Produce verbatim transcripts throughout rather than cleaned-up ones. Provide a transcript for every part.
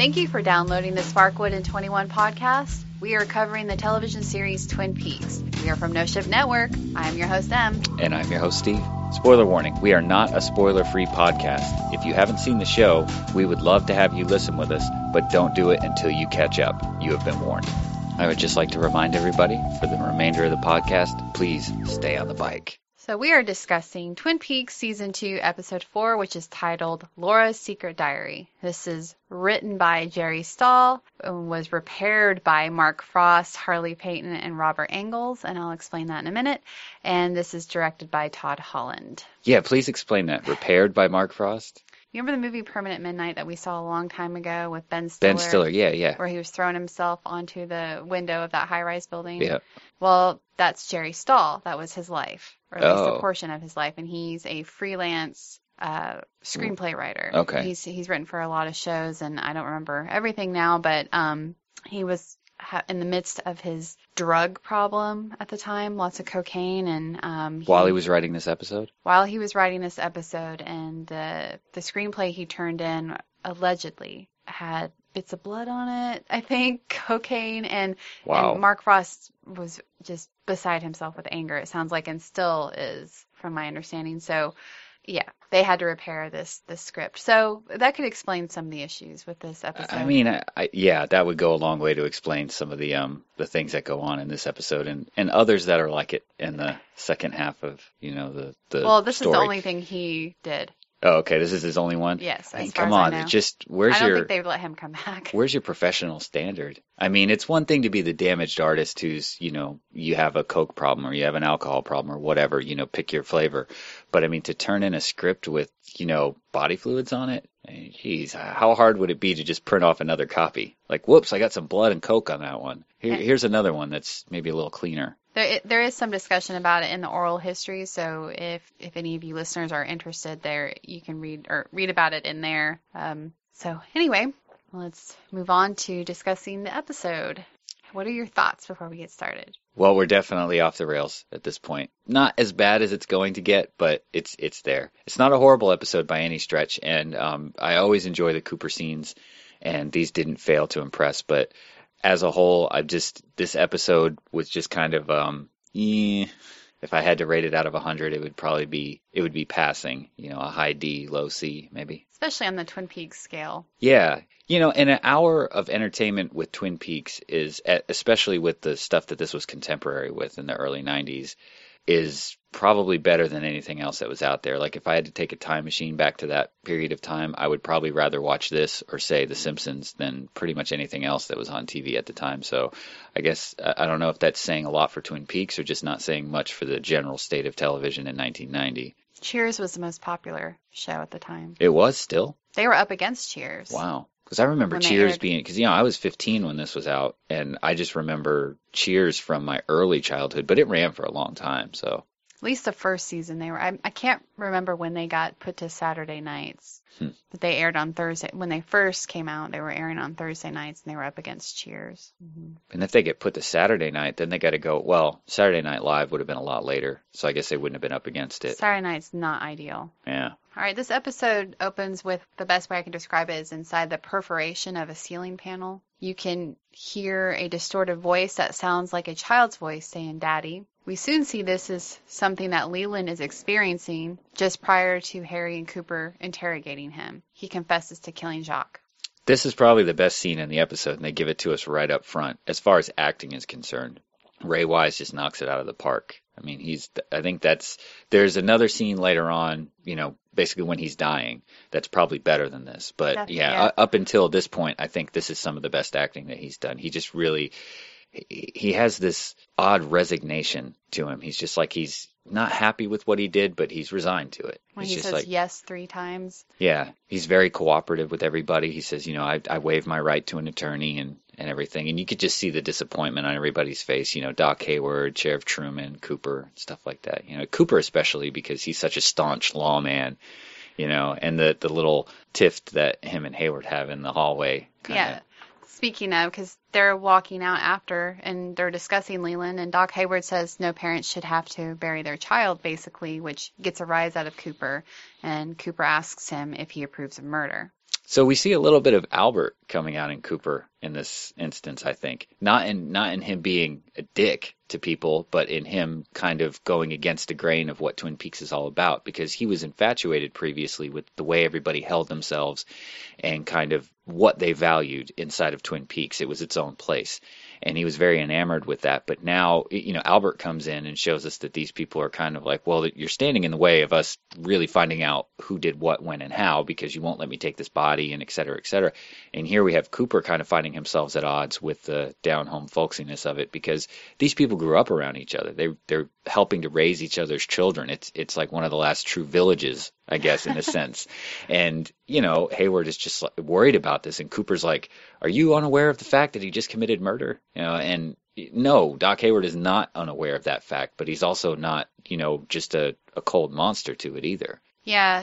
Thank you for downloading the Sparkwood and twenty-one podcast. We are covering the television series Twin Peaks. We are from No Ship Network. I am your host, Em. And I'm your host, Steve. Spoiler warning, we are not a spoiler-free podcast. If you haven't seen the show, we would love to have you listen with us, but don't do it until you catch up. You have been warned. I would just like to remind everybody, for the remainder of the podcast, please stay on the bike. So we are discussing Twin Peaks Season two, Episode four, which is titled Laura's Secret Diary. This is written by Jerry Stahl, and was repaired by Mark Frost, Harley Payton, and Robert Engels, and I'll explain that in a minute. And this is directed by Todd Holland. Yeah, please explain that. Repaired by Mark Frost? You remember the movie Permanent Midnight that we saw a long time ago with Ben Stiller? Ben Stiller, yeah, yeah. Where he was throwing himself onto the window of that high-rise building? Yeah. Well, that's Jerry Stahl. That was his life, or at least Oh. a portion of his life, and he's a freelance uh, screenplay writer. Okay. He's he's written for a lot of shows, and I don't remember everything now, but um, he was ha- in the midst of his drug problem at the time, lots of cocaine, and um, he, While he was writing this episode? while he was writing this episode, and the the screenplay he turned in allegedly had bits of blood on it, I think, cocaine, and, Wow. and Mark Frost was just beside himself with anger, it sounds like, and still is, from my understanding. So, yeah, they had to repair this this script. So that could explain some of the issues with this episode. I mean, I, I, yeah, that would go a long way to explain some of the um the things that go on in this episode, and, and others that are like it in the second half of, you know, the, the well, this story. is the only thing he did. Oh, okay, this is his only one? Yes, I mean, as far come as I on, know. it just, where's I don't your... think they would let him come back. Where's your professional standard? I mean, it's one thing to be the damaged artist who's, you know, you have a coke problem or you have an alcohol problem or whatever, you know, pick your flavor. But I mean, to turn in a script with, you know, body fluids on it, I mean, geez, how hard would it be to just print off another copy? Like, whoops, I got some blood and coke on that one. Here, here's another one that's maybe a little cleaner. There, there is some discussion about it in the oral history, so if, if any of you listeners are interested there, you can read or read about it in there. Um, so anyway, let's move on to discussing the episode. What are your thoughts before we get started? Well, we're definitely off the rails at this point. Not as bad as it's going to get, but it's it's there. It's not a horrible episode by any stretch, and um, I always enjoy the Cooper scenes, and these didn't fail to impress, but as a whole, I just, this episode was just kind of, um, eh, if I had to rate it out of one hundred, it would probably be, it would be passing, you know, a high D, low C, maybe. Especially on the Twin Peaks scale. Yeah. You know, and an hour of entertainment with Twin Peaks is, especially with the stuff that this was contemporary with in the early nineties, is probably better than anything else that was out there. Like, if I had to take a time machine back to that period of time, I would probably rather watch this or, say, The Simpsons than pretty much anything else that was on T V at the time. So I guess, I don't know if that's saying a lot for Twin Peaks or just not saying much for the general state of television in nineteen ninety. Cheers was the most popular show at the time. It was still? They were up against Cheers. Wow. Because I remember When they Cheers aired. being, because, you know, I was fifteen when this was out, and I just remember Cheers from my early childhood, but it ran for a long time, so. At least the first season they were. I, I can't remember when they got put to Saturday nights. Hmm. But they aired on Thursday. When they first came out, they were airing on Thursday nights, and they were up against Cheers. Mm-hmm. And if they get put to Saturday night, then they got to go, well, Saturday Night Live would have been a lot later, so I guess they wouldn't have been up against it. Saturday night's not ideal. Yeah. All right, this episode opens with, the best way I can describe it is inside the perforation of a ceiling panel. You can hear a distorted voice that sounds like a child's voice saying daddy. We soon see this as something that Leland is experiencing just prior to Harry and Cooper interrogating him. He confesses to killing Jacques. This is probably the best scene in the episode, and they give it to us right up front, as far as acting is concerned. Ray Wise just knocks it out of the park. I mean, he's, I think that's, there's another scene later on, you know, basically when he's dying, that's probably better than this. But Definitely, yeah, yeah. up until this point, I think this is some of the best acting that he's done. He just really, he, he has this odd resignation to him. He's just like, he's not happy with what he did, but he's resigned to it. When he's he just says like, yes three times. yeah, he's very cooperative with everybody. He says, you know, I, I waive my right to an attorney and, and everything. And you could just see the disappointment on everybody's face. You know, Doc Hayward, Sheriff Truman, Cooper, stuff like that. You know, Cooper especially because he's such a staunch lawman, you know, and the, the little tiff that him and Hayward have in the hallway. Kinda. Yeah. Speaking of, because they're walking out after and they're discussing Leland, and Doc Hayward says no parents should have to bury their child, basically, which gets a rise out of Cooper. And Cooper asks him if he approves of murder. So we see a little bit of Albert coming out in Cooper in this instance, I think. Not in not in him being a dick to people, but in him kind of going against the grain of what Twin Peaks is all about, because he was infatuated previously with the way everybody held themselves and kind of what they valued inside of Twin Peaks. It was its own place. And he was very enamored with that. But now, you know, Albert comes in and shows us that these people are kind of like, well, you're standing in the way of us really finding out who did what, when, and how, because you won't let me take this body, and et cetera, et cetera. And here we have Cooper kind of finding himself at odds with the down-home folksiness of it, because these people grew up around each other. They, they're helping to raise each other's children. It's, it's like one of the last true villages, I guess, in a sense. And, you know, Hayward is just worried about this, and Cooper's like, are you unaware of the fact that he just committed murder? You know, and no, Doc Hayward is not unaware of that fact, but he's also not, you know, just a, a cold monster to it either. Yeah,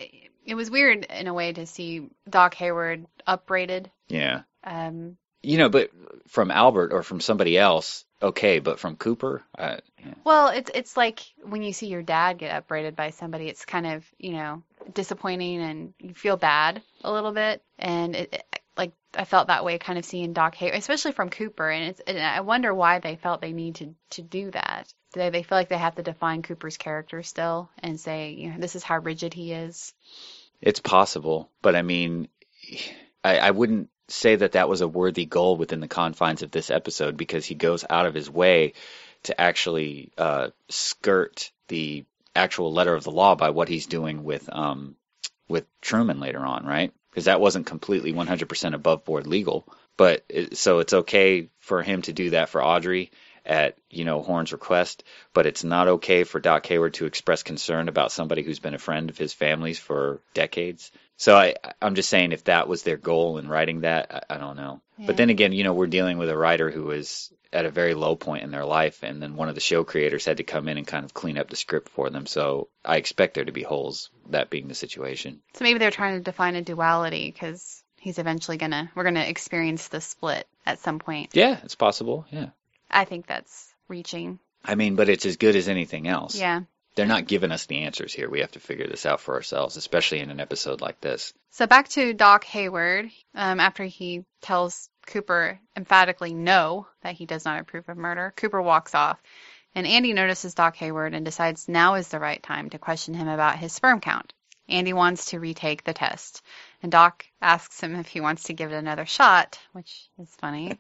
it was weird in a way to see Doc Hayward upbraided. Yeah. Um, you know, but from Albert or from somebody else, okay, but from Cooper? Uh, yeah. Well, it's it's like when you see your dad get upbraided by somebody, it's kind of, you know, disappointing and you feel bad a little bit. And it, it, like I felt that way kind of seeing Doc Hayward, especially from Cooper. And, it's, and I wonder why they felt they need to, to do that. Do they, they feel like they have to define Cooper's character still and say, you know, this is how rigid he is? It's possible, but I mean, I, I wouldn't say that that was a worthy goal within the confines of this episode, because he goes out of his way to actually uh, skirt the actual letter of the law by what he's doing with um, with Truman later on, right? Because that wasn't completely one hundred percent above board legal. But it, so it's okay for him to do that for Audrey at, you know, Horn's request, but it's not okay for Doc Hayward to express concern about somebody who's been a friend of his family's for decades. So I, I'm just saying, if that was their goal in writing that, I, I don't know. Yeah. But then again, you know, we're dealing with a writer who is at a very low point in their life, and then one of the show creators had to come in and kind of clean up the script for them. So I expect there to be holes, that being the situation. So maybe they're trying to define a duality, because he's eventually going to, we're going to experience the split at some point. Yeah, it's possible, yeah. I think that's reaching. I mean, but it's as good as anything else. Yeah. They're not giving us the answers here. We have to figure this out for ourselves, especially in an episode like this. So back to Doc Hayward. Um, after he tells Cooper emphatically no, that he does not approve of murder, Cooper walks off. And Andy notices Doc Hayward and decides now is the right time to question him about his sperm count. Andy wants to retake the test. And Doc asks him if he wants to give it another shot, which is funny.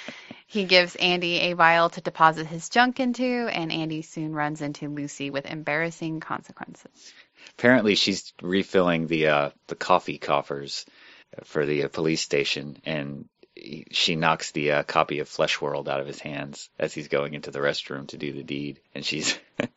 He gives Andy a vial to deposit his junk into, and Andy soon runs into Lucy with embarrassing consequences. Apparently she's refilling the uh, the coffee coffers for the uh, police station, and he, she knocks the uh, copy of Flesh World out of his hands as he's going into the restroom to do the deed. And she's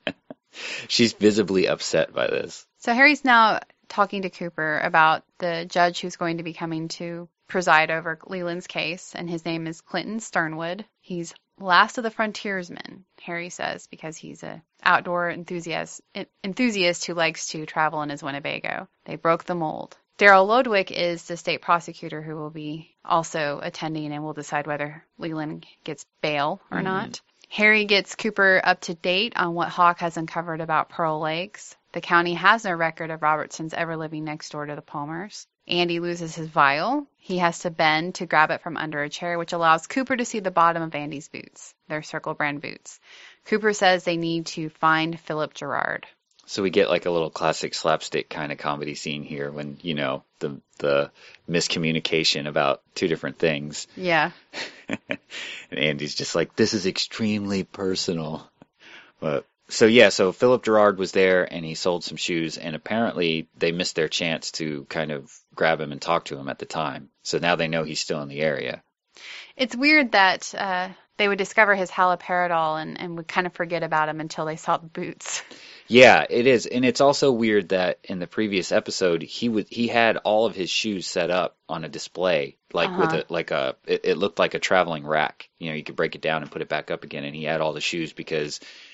she's visibly upset by this. So Harry's now talking to Cooper about the judge who's going to be coming to preside over Leland's case, and his name is Clinton Sternwood. He's last of the frontiersmen, Harry says, because he's a outdoor enthusiast enthusiast who likes to travel in his Winnebago. They broke the mold. Daryl Lodwick is the state prosecutor who will be also attending and will decide whether Leland gets bail or mm-hmm. not. Harry gets Cooper up to date on what Hawk has uncovered about Pearl Lakes. The county has no record of Robertsons ever living next door to the Palmers. Andy loses his vial. He has to bend to grab it from under a chair, which allows Cooper to see the bottom of Andy's boots, their Circle brand boots. Cooper says they need to find Philip Gerard. So we get like a little classic slapstick kind of comedy scene here when, you know, the the miscommunication about two different things. Yeah. And Andy's just like, this is extremely personal. But So, yeah, so Philip Gerard was there, and he sold some shoes, and apparently they missed their chance to kind of grab him and talk to him at the time. So now they know he's still in the area. It's weird that uh, they would discover his haloperidol and, and would kind of forget about him until they saw the boots. Yeah, it is. And it's also weird that in the previous episode, he would he had all of his shoes set up on a display, like uh-huh. with a like a it, it looked like a traveling rack. You know, you could break it down and put it back up again, and he had all the shoes because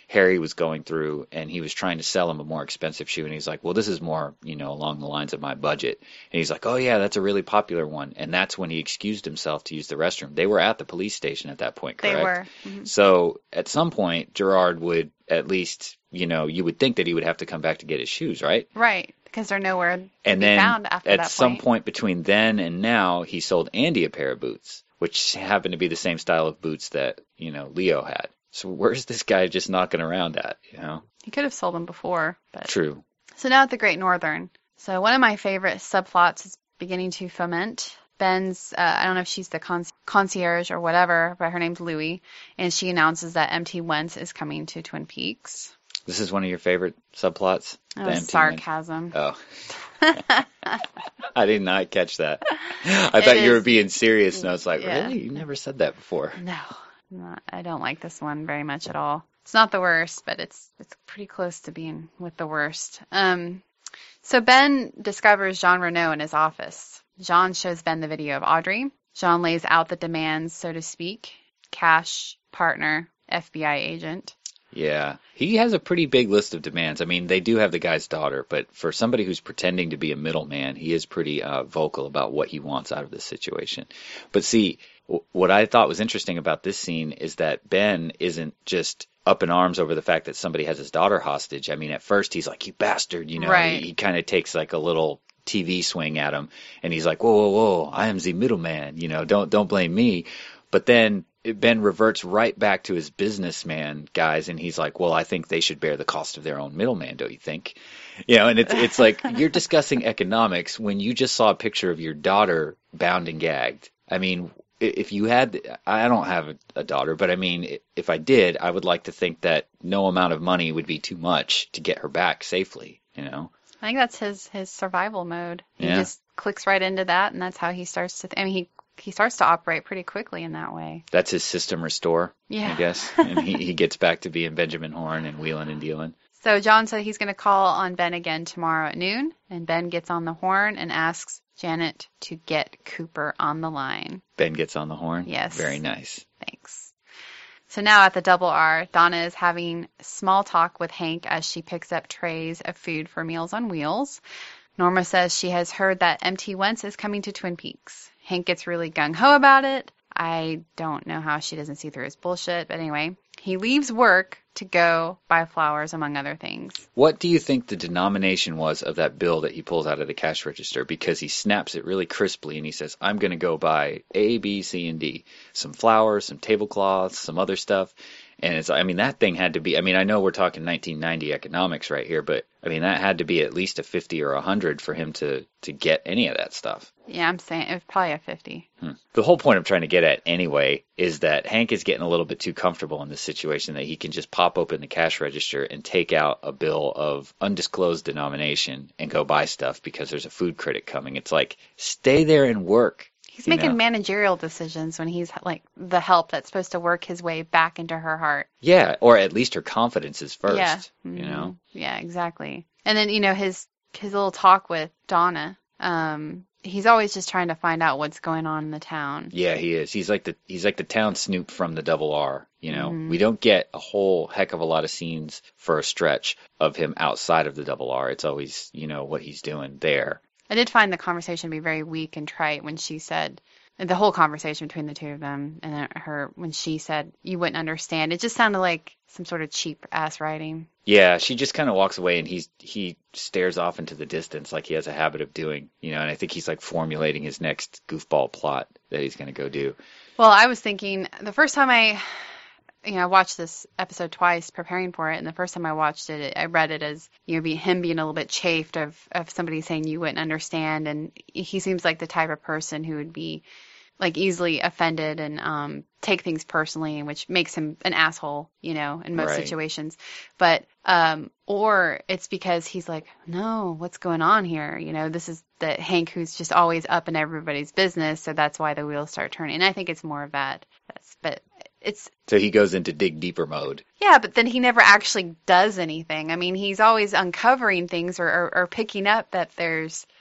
Harry was going through, and he was trying to sell him a more expensive shoe, and he's like, well, this is more, you know, along the lines of my budget. And he's like, oh yeah, that's a really popular one. And that's when he excused himself to use the restroom. They were at the police station at that point, correct? They were. Mm-hmm. So at some point, Gerard would at least, you know, you would think that he would have to come back to get his shoes, right? Right, because they're nowhere to And be then found after at that some point. point between then and now, he sold Andy a pair of boots, which happened to be the same style of boots that, you know, Leo had. So where's this guy just knocking around at, you know? He could have sold them before, but True. So now at the Great Northern. So one of my favorite subplots is beginning to foment. Ben's, uh, I don't know if she's the con- concierge or whatever, but her name's Louie, and she announces that M T Wentz is coming to Twin Peaks. This is one of your favorite subplots? That The was M T sarcasm. Oh. I did not catch that. I thought It you were is- being serious, and I was like, yeah. really? You never said that before. No, not, I don't like this one very much at all. It's not the worst, but it's it's pretty close to being with the worst. Um, so Ben discovers Jean Renault in his office. Jean shows Ben the video of Audrey. Jean lays out the demands, so to speak: cash, partner, F B I agent. Yeah, he has a pretty big list of demands. I mean, they do have the guy's daughter, but for somebody who's pretending to be a middleman, he is pretty uh, vocal about what he wants out of this situation. But see, w- what I thought was interesting about this scene is that Ben isn't just up in arms over the fact that somebody has his daughter hostage. I mean, at first he's like, you bastard, you know, Right. he, he kind of takes like a little T V swing at him, and he's like, whoa, whoa, whoa, I am the middleman, you know, don't don't blame me. But then Ben reverts right back to his businessman guys, and he's like, well, I think they should bear the cost of their own middleman, don't you think? You know, and it's it's like you're discussing economics when you just saw a picture of your daughter bound and gagged. I mean, i- if you had, I don't have a, a daughter, but I mean, i- if I did, I would like to think that no amount of money would be too much to get her back safely, you know? I think that's his his survival mode. He Yeah. just clicks right into that, and that's how he starts to. Th- I mean, he he starts to operate pretty quickly in that way. That's his system restore, Yeah. I guess. And he, he gets back to being Benjamin Horn and wheeling and dealing. So John said he's going to call on Ben again tomorrow at noon, and Ben gets on the horn and asks Janet to get Cooper on the line. Ben gets on the horn. Yes. Very nice. Thanks. So now at the Double R, Donna is having small talk with Hank as she picks up trays of food for Meals on Wheels. Norma says she has heard that M T Wentz is coming to Twin Peaks. Hank gets really gung-ho about it. I don't know how she doesn't see through his bullshit, but anyway, he leaves work to go buy flowers, among other things. What do you think the denomination was of that bill that he pulls out of the cash register? Because he snaps it really crisply and he says, I'm going to go buy A, B, C, and D. Some flowers, some tablecloths, some other stuff. And it's, I mean, that thing had to be, I mean, I know we're talking nineteen ninety economics right here, but I mean, that had to be at least a fifty or a hundred for him to, to get any of that stuff. Yeah, I'm saying it was probably a fifty. Hmm. The whole point I'm trying to get at anyway is that Hank is getting a little bit too comfortable in this situation that he can just pop open the cash register and take out a bill of undisclosed denomination and go buy stuff because there's a food critic coming. It's like, stay there and work. He's you making know? managerial decisions when he's like the help that's supposed to work his way back into her heart. Yeah, or at least her confidence is first. Yeah. You Mhm. know? Yeah, exactly. And then, you know, his his little talk with Donna, um, he's always just trying to find out what's going on in the town. Yeah, he is. He's like the he's like the town snoop from the Double R. You know, Mhm. we don't get a whole heck of a lot of scenes for a stretch of him outside of the Double R. It's always, you know, what he's doing there. I did find the conversation to be very weak and trite when she said, the whole conversation between the two of them and then her, when she said, you wouldn't understand. It just sounded like some sort of cheap ass writing. Yeah, she just kind of walks away and he's he stares off into the distance like he has a habit of doing, you know, and I think he's like formulating his next goofball plot that he's going to go do. Well, I was thinking the first time I, you know, I watched this episode twice preparing for it, and the first time I watched it, I read it as, you know, be, him being a little bit chafed of, of somebody saying you wouldn't understand, and he seems like the type of person who would be like easily offended and um take things personally, which makes him an asshole, you know, in most Right. situations. But um or it's because he's like, no, what's going on here? You know, this is the Hank who's just always up in everybody's business, so that's why the wheels start turning. And I think it's more of that. That's, but it's So he goes into dig deeper mode. yeah, but then he never actually does anything. I mean, he's always uncovering things or, or, or picking up that there's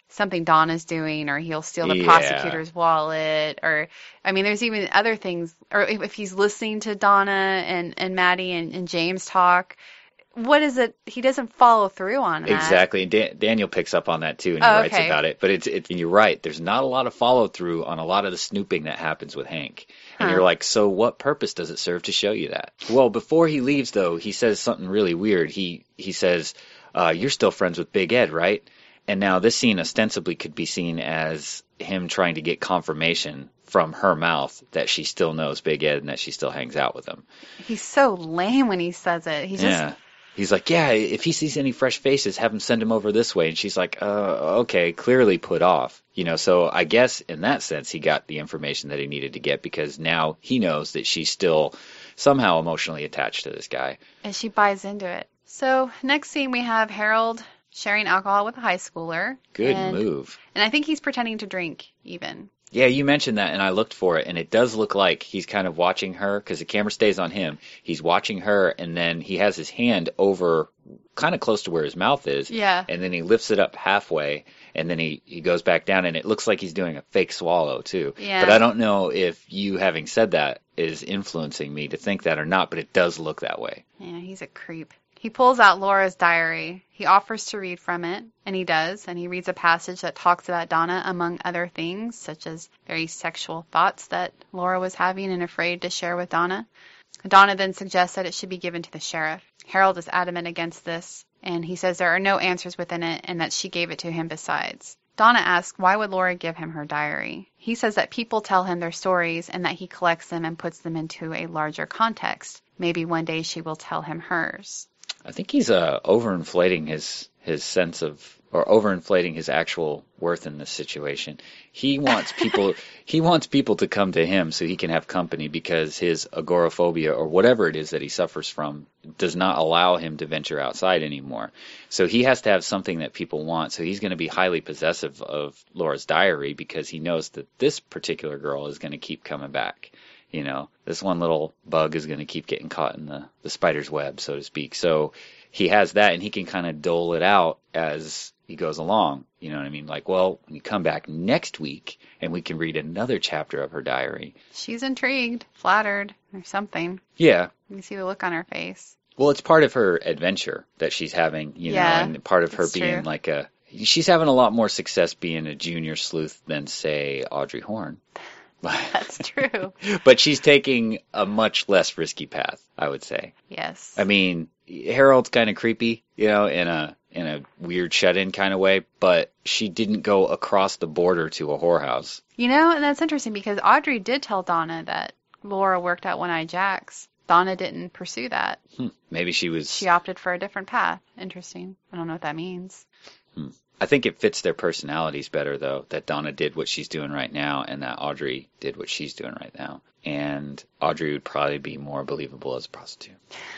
something Donna's doing, or he'll steal the Yeah. prosecutor's wallet, or, I mean, there's even other things, or if, if he's listening to Donna and, and Maddie and, and James talk, what is it? He doesn't follow through on that. Exactly. Da- Daniel picks up on that too, and he Oh, writes okay. about it. But it's, it's, and you're right. There's not a lot of follow through on a lot of the snooping that happens with Hank. And Huh. you're like, so what purpose does it serve to show you that? Well, before he leaves, though, he says something really weird. He he says, uh, "You're still friends with Big Ed, right?" And now this scene ostensibly could be seen as him trying to get confirmation from her mouth that she still knows Big Ed and that she still hangs out with him. He's so lame when he says it. He just, Yeah. He's like, yeah, if he sees any fresh faces, have him send him over this way. And she's like, uh, okay, clearly put off. You know, so I guess in that sense, he got the information that he needed to get because now he knows that she's still somehow emotionally attached to this guy. and she buys into it. So next scene, we have Harold sharing alcohol with a high schooler. Good and, move. And I think he's pretending to drink even. Yeah, you mentioned that, and I looked for it, and it does look like he's kind of watching her because the camera stays on him. He's watching her, and then he has his hand over kind of close to where his mouth is. Yeah. And then he lifts it up halfway, and then he, he goes back down, and it looks like he's doing a fake swallow, too. Yeah. But I don't know if you having said that is influencing me to think that or not, but it does look that way. Yeah, he's a creep. He pulls out Laura's diary. He offers to read from it, and he does, and he reads a passage that talks about Donna, among other things, such as very sexual thoughts that Laura was having and afraid to share with Donna. Donna then suggests that it should be given to the sheriff. Harold is adamant against this, and he says there are no answers within it and that she gave it to him besides. Donna asks why would Laura give him her diary. He says that people tell him their stories and that he collects them and puts them into a larger context. Maybe one day she will tell him hers. I think he's uh, overinflating his his sense of, or overinflating his actual worth in this situation. He wants people he wants people to come to him so he can have company because his agoraphobia or whatever it is that he suffers from does not allow him to venture outside anymore. So he has to have something that people want. So he's going to be highly possessive of Laura's diary because he knows that this particular girl is going to keep coming back. You know, this one little bug is going to keep getting caught in the, the spider's web, so to speak. So he has that, and he can kind of dole it out as he goes along. You know what I mean? Like, well, when you come back next week, and we can read another chapter of her diary. She's intrigued, flattered, or something. Yeah. You can see the look on her face. Well, it's part of her adventure that she's having, you Yeah, know, and part of her that's being true. like a... She's having a lot more success being a junior sleuth than, say, Audrey Horne. That's true. But she's taking a much less risky path, I would say. Yes. I mean, Harold's kind of creepy, you know, in a in a weird shut-in kind of way, but she didn't go across the border to a whorehouse. You know, and that's interesting because Audrey did tell Donna that Laura worked at One Eye Jack's. Donna didn't pursue that. Hmm. Maybe she was... She opted for a different path. Interesting. I don't know what that means. Hmm. I think it fits their personalities better, though, that Donna did what she's doing right now and that Audrey did what she's doing right now. And Audrey would probably be more believable as a prostitute.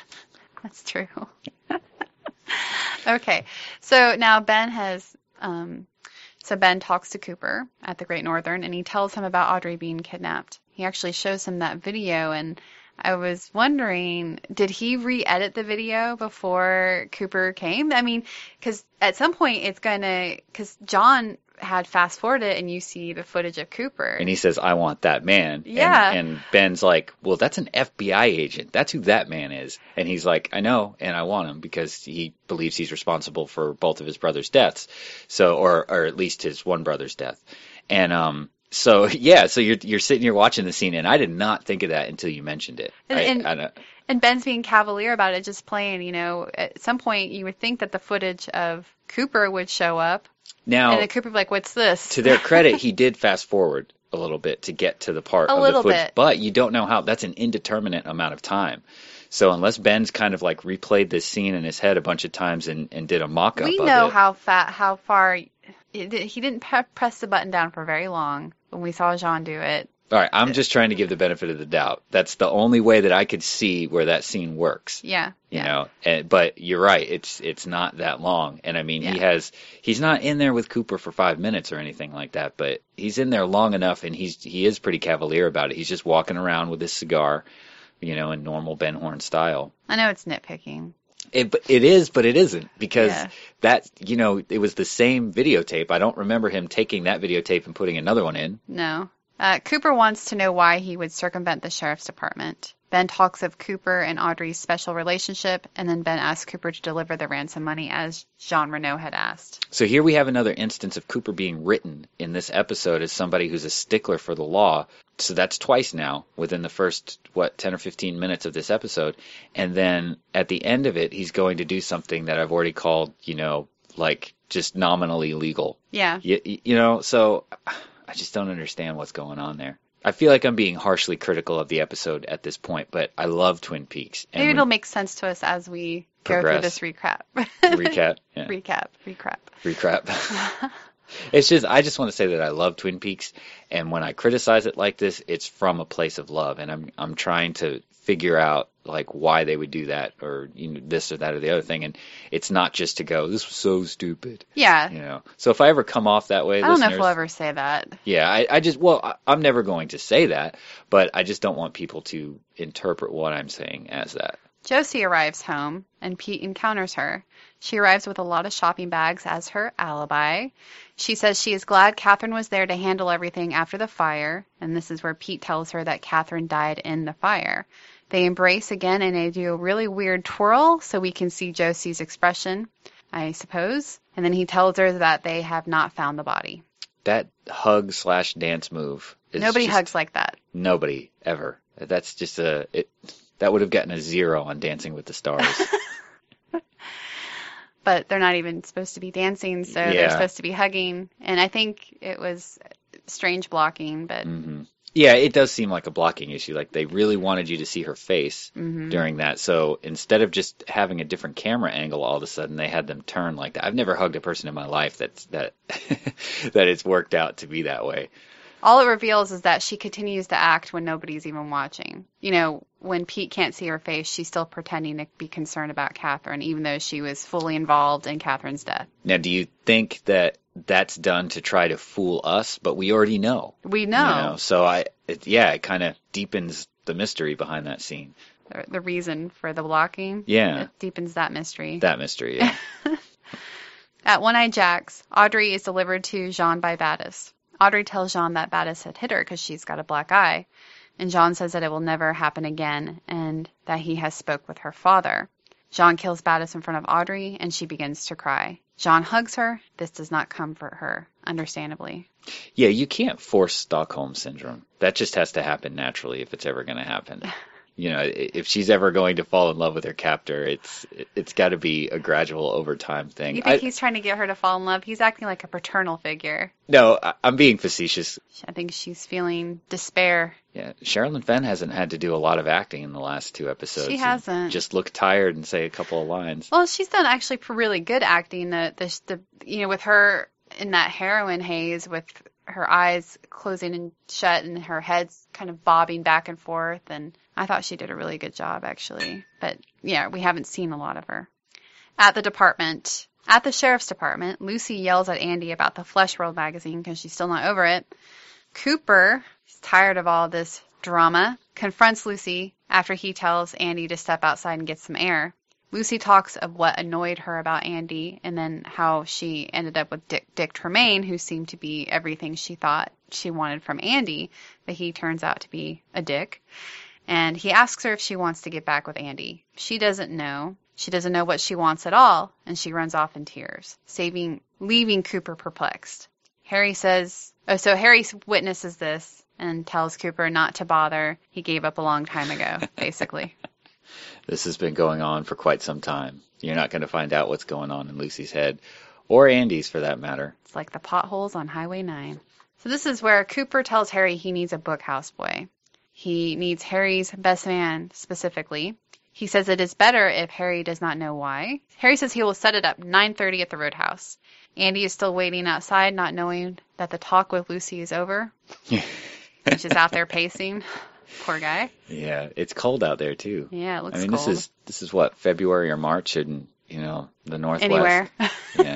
That's true. Okay. So now Ben has, um, so Ben talks to Cooper at the Great Northern, and he tells him about Audrey being kidnapped. He actually shows him that video, and I was wondering, did he re-edit the video before Cooper came? I mean, because at some point it's going to, because John had fast forwarded and you see the footage of Cooper. And he says, I want that man. Yeah. And, and Ben's like, well, that's an F B I agent. That's who that man is. And he's like, I know, and I want him because he believes he's responsible for both of his brother's deaths. So, or, or at least his one brother's death. And, um, so yeah, so you're you're sitting here watching the scene, and I did not think of that until you mentioned it. And, I, and, I don't, and Ben's being cavalier about it, just playing. You know, at some point you would think that the footage of Cooper would show up, now, and then Cooper would be like, "What's this?" to their credit, he did fast forward a little bit to get to the part A of little the footage, bit. but you don't know how. That's an indeterminate amount of time. So unless Ben's kind of like replayed this scene in his head a bunch of times and, and did a mock-up we of know it. how fat, how far. It, he didn't pe- press the button down for very long when we saw Jean do it. All right, I'm just trying to give the benefit of the doubt. That's the only way that I could see where that scene works. Yeah. You yeah. know, and, but you're right. It's it's not that long, and I mean, he Yeah. has he's not in there with Cooper for five minutes or anything like that. But he's in there long enough, and he's he is pretty cavalier about it. He's just walking around with his cigar, you know, in normal Ben Horne style. I know it's nitpicking. It, but it is, but it isn't, because Yeah. that, you know, it was the same videotape. I don't remember him taking that videotape and putting another one in. No. Uh, Cooper wants to know why he would circumvent the sheriff's department. Ben talks of Cooper and Audrey's special relationship, and then Ben asks Cooper to deliver the ransom money as Jean Renault had asked. So here we have another instance of Cooper being written in this episode as somebody who's a stickler for the law. So that's twice now within the first, what, ten or fifteen minutes of this episode. And then at the end of it, he's going to do something that I've already called, you know, like just nominally legal. Yeah. You, you know, so I just don't understand what's going on there. I feel like I'm being harshly critical of the episode at this point, but I love Twin Peaks. And Maybe when- it'll make sense to us as we go Progress. through this recap. recap. Yeah. recap. Recap. Recap. It's just, I just want to say that I love Twin Peaks, and when I criticize it like this, it's from a place of love, and I'm I'm trying to figure out like why they would do that, or you know, this or that or the other thing, and it's not just to go, this was so stupid, Yeah. you know. So if I ever come off that way, I don't know listeners, if we'll ever say that. yeah, I, I just, well, I, I'm never going to say that, but I just don't want people to interpret what I'm saying as that. Josie arrives home, and Pete encounters her. She arrives with a lot of shopping bags as her alibi. She says she is glad Catherine was there to handle everything after the fire, and this is where Pete tells her that Catherine died in the fire. They embrace again, and they do a really weird twirl so we can see Josie's expression, I suppose. And then he tells her that they have not found the body. That hug slash dance move is Nobody just- hugs like that. Nobody ever. That's just a it. That would have gotten a zero on Dancing with the Stars. But they're not even supposed to be dancing, so Yeah. they're supposed to be hugging. And I think it was strange blocking, but hmm Yeah, it does seem like a blocking issue. Like they really wanted you to see her face Mhm. during that. So instead of just having a different camera angle, all of a sudden they had them turn like that. I've never hugged a person in my life that's that that it's worked out to be that way. all it reveals is that she continues to act when nobody's even watching. You know, when Pete can't see her face, she's still pretending to be concerned about Catherine, even though she was fully involved in Catherine's death. Now, do you think that that's done to try to fool us? But we already know. We You know, know? So I, it, yeah, it kind of deepens the mystery behind that scene. the, the reason for the blocking. Yeah. It deepens that mystery. That mystery, yeah. At One Eye Jack's, Audrey is delivered to Jean by Battis. Audrey tells Jean that Battis had hit her because she's got a black eye. And Jean says that it will never happen again and that he has spoke with her father. Jean kills Battis in front of Audrey and she begins to cry. Jean hugs her. This does not comfort her, understandably. Yeah, you can't force Stockholm Syndrome. That just has to happen naturally if it's ever going to happen. You know, i- if she's ever going to fall in love with her captor, it's it's got to be a gradual over time thing. You think I, he's trying to get her to fall in love? He's acting like a paternal figure. no, I, I'm being facetious. I think she's feeling despair. Yeah, Sherilyn Fenn hasn't had to do a lot of acting in the last two episodes. She and hasn't. Just look tired and say a couple of lines. Well, she's done actually really good acting. The, the the you know, with her in that heroin haze, with her eyes closing and shut and her head's kind of bobbing back and forth, and I thought she did a really good job actually. But yeah, we haven't seen a lot of her. At the department, at the sheriff's department, Lucy yells at Andy about the Flesh World magazine because she's still not over it. Cooper, he's tired of all this drama, confronts Lucy after he tells Andy to step outside and get some air. Lucy talks of what annoyed her about Andy and then how she ended up with Dick, Dick Tremaine, who seemed to be everything she thought she wanted from Andy, but he turns out to be a dick. And he asks her if she wants to get back with Andy. She doesn't know. She doesn't know what she wants at all, and she runs off in tears, saving, leaving Cooper perplexed. Harry says, oh, so Harry witnesses this and tells Cooper not to bother. He gave up a long time ago, basically. This has been going on for quite some time. You're not going to find out what's going on in Lucy's head, or Andy's for that matter. It's like the potholes on Highway nine. So this is where Cooper tells Harry he needs a book houseboy. He needs Harry's best man specifically. He says it is better if Harry does not know why. Harry says he will set it up nine thirty at the Roadhouse. Andy is still waiting outside, not knowing that the talk with Lucy is over. He's just out there pacing. Poor guy. Yeah, it's cold out there too. Yeah, it looks I mean, cold. this is this is what, February or March in, you know, the Northwest. Anywhere. Yeah.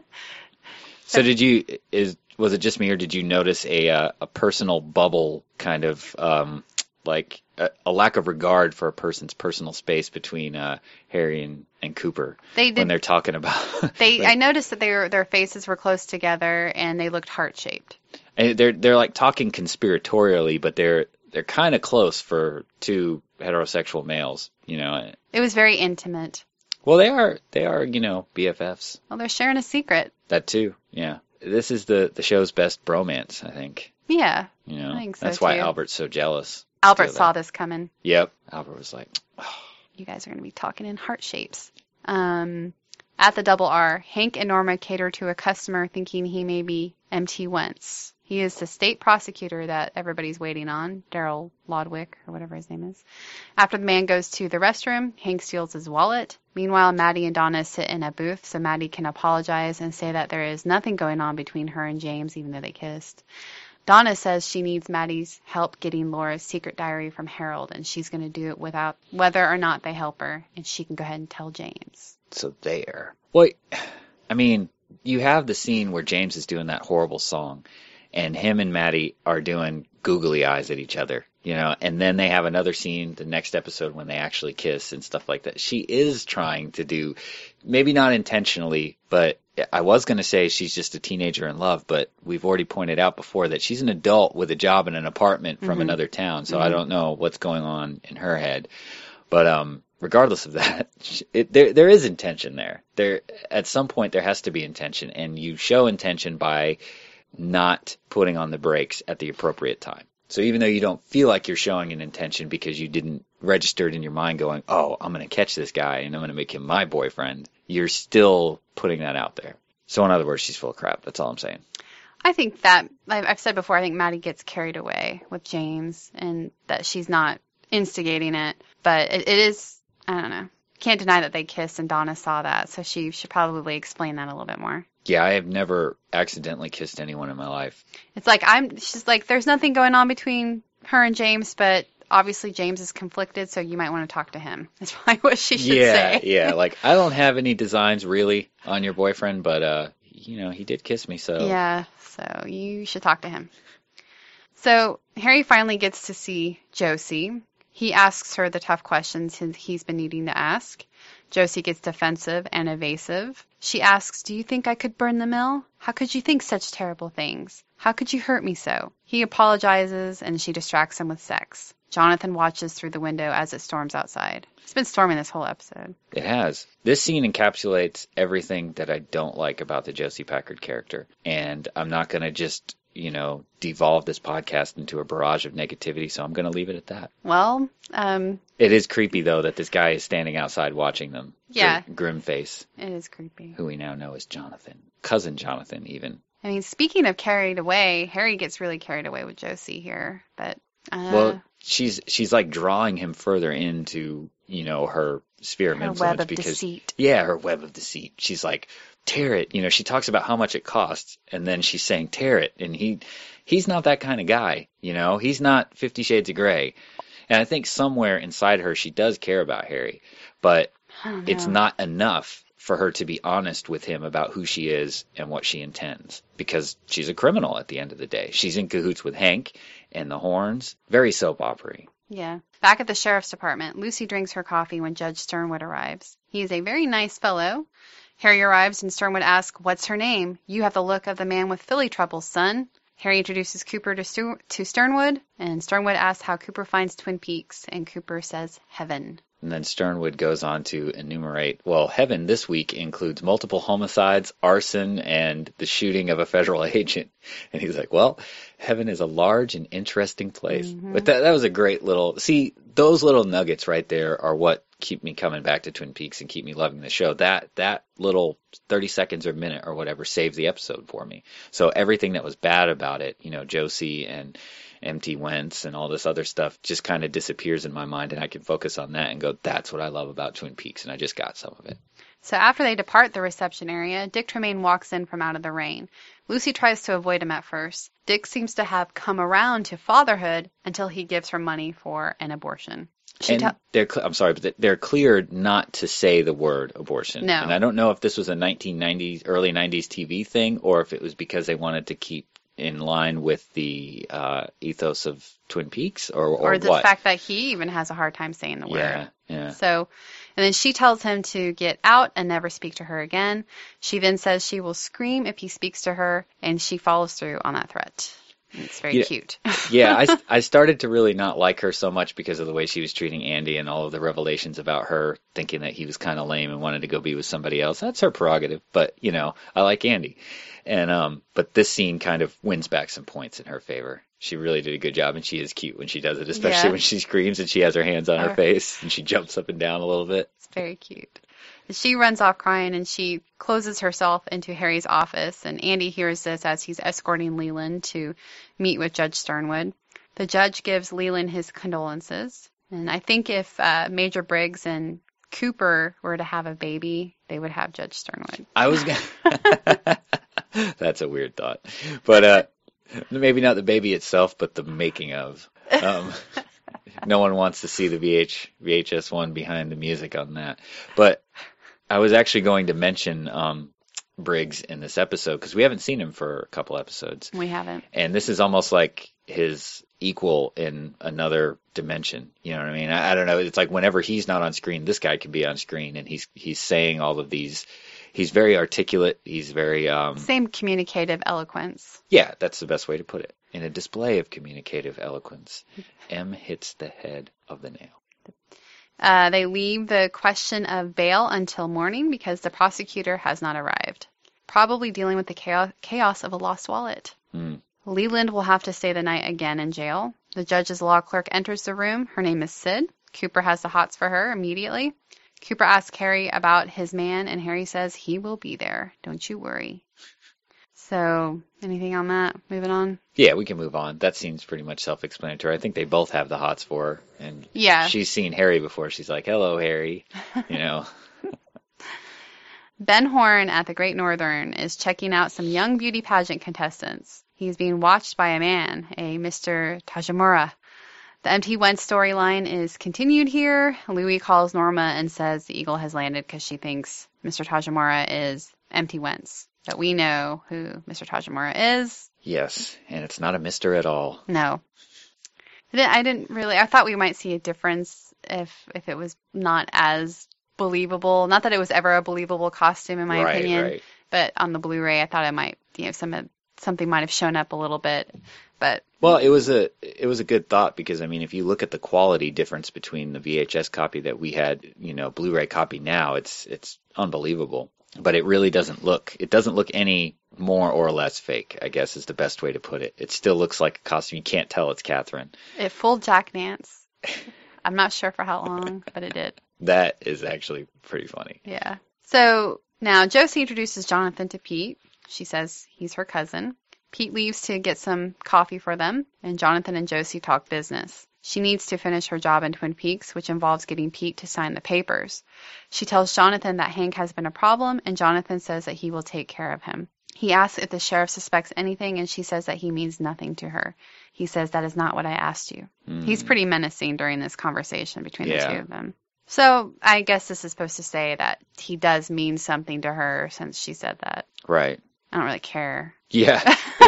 So did you is was it just me, or did you notice a uh, a personal bubble kind of um like a, a lack of regard for a person's personal space between uh, Harry and, and Cooper They did. when they're talking about. They, like, I noticed that they were, their faces were close together and they looked heart shaped. and they're they're like talking conspiratorially, but they're they're kind of close for two heterosexual males, you know. It was very intimate. Well, they are they are you know B F Fs. Well, they're sharing a secret. That too, yeah. This is the the show's best bromance, I think. Yeah. You know, I think so, that's why too. Albert's so jealous. Albert Still saw that. this coming. Yep, Albert was like, oh. You guys are going to be talking in heart shapes. Um, at the Double R, Hank and Norma cater to a customer thinking he may be M T Wentz. He is the state prosecutor that everybody's waiting on, Daryl Lodwick, or whatever his name is. After the man goes to the restroom, Hank steals his wallet. Meanwhile, Maddie and Donna sit in a booth so Maddie can apologize and say that there is nothing going on between her and James, even though they kissed. Donna says she needs Maddie's help getting Laura's secret diary from Harold, and she's going to do it without whether or not they help her, and she can go ahead and tell James. So there. Well, I mean, you have the scene where James is doing that horrible song, and him and Maddie are doing googly eyes at each other, you know, and then they have another scene the next episode when they actually kiss and stuff like that. She is trying to do, maybe not intentionally, but I was going to say she's just a teenager in love, but we've already pointed out before that she's an adult with a job in an apartment from Mm-hmm. another town, so Mm-hmm. I don't know what's going on in her head. But um, regardless of that, it, there there is intention there. There at some point there has to be intention, and you show intention by not putting on the brakes at the appropriate time. So even though you don't feel like you're showing an intention because you didn't register it in your mind going, oh, I'm going to catch this guy and I'm going to make him my boyfriend, you're still putting that out there. So in other words, she's full of crap. That's all I'm saying. I think that, I've I've said before, I think Maddie gets carried away with James, and that she's not instigating it, but it, it is, I don't know. Can't deny that they kissed, and Donna saw that, so she should probably explain that a little bit more. Yeah, I have never accidentally kissed anyone in my life. It's like, I'm, she's like, there's nothing going on between her and James, but obviously James is conflicted, so you might want to talk to him. That's probably what she should yeah, say. yeah. Like, I don't have any designs really on your boyfriend, but, uh, you know, he did kiss me, so. Yeah, so you should talk to him. So Harry finally gets to see Josie. He asks her the tough questions he's been needing to ask. Josie gets defensive and evasive. She asks, do you think I could burn the mill? How could you think such terrible things? How could you hurt me so? He apologizes, and she distracts him with sex. Jonathan watches through the window as it storms outside. It's been storming this whole episode. It has. This scene encapsulates everything that I don't like about the Josie Packard character. And I'm not going to just, you know, devolve this podcast into a barrage of negativity, so I'm going to leave it at that. Well, um... It is creepy, though, that this guy is standing outside watching them. Yeah. Gr- Grimface. It is creepy. Who we now know as Jonathan. Cousin Jonathan, even. I mean, speaking of carried away, Harry gets really carried away with Josie here, but... Uh, Well, she's she's like drawing him further into, you know, her sphere of her influence web of because deceit. yeah, her web of deceit. She's like, tear it. You know, she talks about how much it costs, and then she's saying tear it, and he he's not that kind of guy. You know, he's not Fifty Shades of Grey, and I think somewhere inside her she does care about Harry, but it's not enough for her to be honest with him about who she is and what she intends, because she's a criminal at the end of the day. She's in cahoots with Hank and the Horns. Very soap opera-y. Yeah. Back at the sheriff's department, Lucy drinks her coffee when Judge Sternwood arrives. He is a very nice fellow. Harry arrives and Sternwood asks, what's her name? You have the look of the man with Philly troubles, son. Harry introduces Cooper to, Stu- to Sternwood, and Sternwood asks how Cooper finds Twin Peaks, and Cooper says heaven. And then Sternwood goes on to enumerate, well, heaven this week includes multiple homicides, arson, and the shooting of a federal agent. And he's like, well, heaven is a large and interesting place. Mm-hmm. But that, that was a great little, see, those little nuggets right there are what keep me coming back to Twin Peaks and keep me loving the show. That, that little thirty seconds or minute or whatever saved the episode for me. So everything that was bad about it, you know, Josie and M T Wentz and all this other stuff just kind of disappears in my mind, and I can focus on that and go, that's what I love about Twin Peaks, and I just got some of it. So after they depart the reception area, Dick Tremaine walks in from out of the rain. Lucy tries to avoid him at first. Dick seems to have come around to fatherhood until he gives her money for an abortion. She and te- they're, cl- I'm sorry, but they're cleared not to say the word abortion. No. And I don't know if this was a nineteen nineties, early nineties T V thing, or if it was because they wanted to keep in line with the uh, ethos of Twin Peaks, or or, Or the what? fact that he even has a hard time saying the word. Yeah, yeah. So, and then she tells him to get out and never speak to her again. She then says she will scream if he speaks to her, and she follows through on that threat. It's very Yeah. cute. Yeah, I, I started to really not like her so much because of the way she was treating Andy and all of the revelations about her, thinking that he was kind of lame and wanted to go be with somebody else. That's her prerogative, but, you know, I like Andy. And um, but this scene kind of wins back some points in her favor. She really did a good job, and she is cute when she does it, especially Yeah. when she screams and she has her hands on her Uh. face and she jumps up and down a little bit. It's very cute. She runs off crying, and she closes herself into Harry's office, and Andy hears this as he's escorting Leland to meet with Judge Sternwood. The judge gives Leland his condolences, and I think if uh, Major Briggs and Cooper were to have a baby, they would have Judge Sternwood. I was gonna. That's a weird thought, but uh, maybe not the baby itself, but the making of. Um, no one wants to see the V H V H S one behind the music on that. But I was actually going to mention um, Briggs in this episode because we haven't seen him for a couple episodes, We haven't. and this is almost like his equal in another dimension. You know what I mean? I, I don't know. It's like whenever he's not on screen, this guy can be on screen, and he's he's saying all of these. He's very articulate. He's very um, Same communicative eloquence. yeah, that's the best way to put it. In a display of communicative eloquence, M hits the head of the nail. Uh, they leave the question of bail until morning because the prosecutor has not arrived, probably dealing with the chaos, chaos of a lost wallet. Hmm. Leland will have to stay the night again in jail. The judge's law clerk enters the room. Her name is Sid. Cooper has the hots for her immediately. Cooper asks Harry about his man, and Harry says he will be there. Don't you worry. So, anything on that? Moving on? Yeah, we can move on. That seems pretty much self-explanatory. I think they both have the hots for her, and Yeah. she's seen Harry before. She's like, "Hello, Harry," you know. Ben Horn at the Great Northern is checking out some young beauty pageant contestants. He's being watched by a man, a Mister Tajimura. The Empty Wentz storyline is continued here. Louis calls Norma and says the eagle has landed because she thinks Mister Tajimura is Empty Wentz. But we know who Mister Tajimura is. Yes, and it's not a Mister at all. No. I didn't, I didn't really, I thought we might see a difference if if it was not as believable. Not that it was ever a believable costume in my right, opinion, right. but on the Blu-ray I thought it might, you know, some something might have shown up a little bit. But Well, it was a it was a good thought because I mean, if you look at the quality difference between the V H S copy that we had, you know, Blu-ray copy now, it's it's unbelievable. But it really doesn't look it doesn't look any more or less fake, I guess is the best way to put it. It still looks like a costume. You can't tell it's Catherine. it fooled Jack Nance. I'm not sure for how long, but it did. That is actually pretty funny. Yeah. So now Josie introduces Jonathan to Pete. She says he's her cousin. Pete leaves to get some coffee for them, and Jonathan and Josie talk business. She needs to finish her job in Twin Peaks, which involves getting Pete to sign the papers. She tells Jonathan that Hank has been a problem, and Jonathan says that he will take care of him. He asks if the sheriff suspects anything, and she says that he means nothing to her. He says, "That is not what I asked you." Mm. He's pretty menacing during this conversation between Yeah. the two of them. So I guess this is supposed to say that he does mean something to her since she said that. Right. I don't really care. Yeah.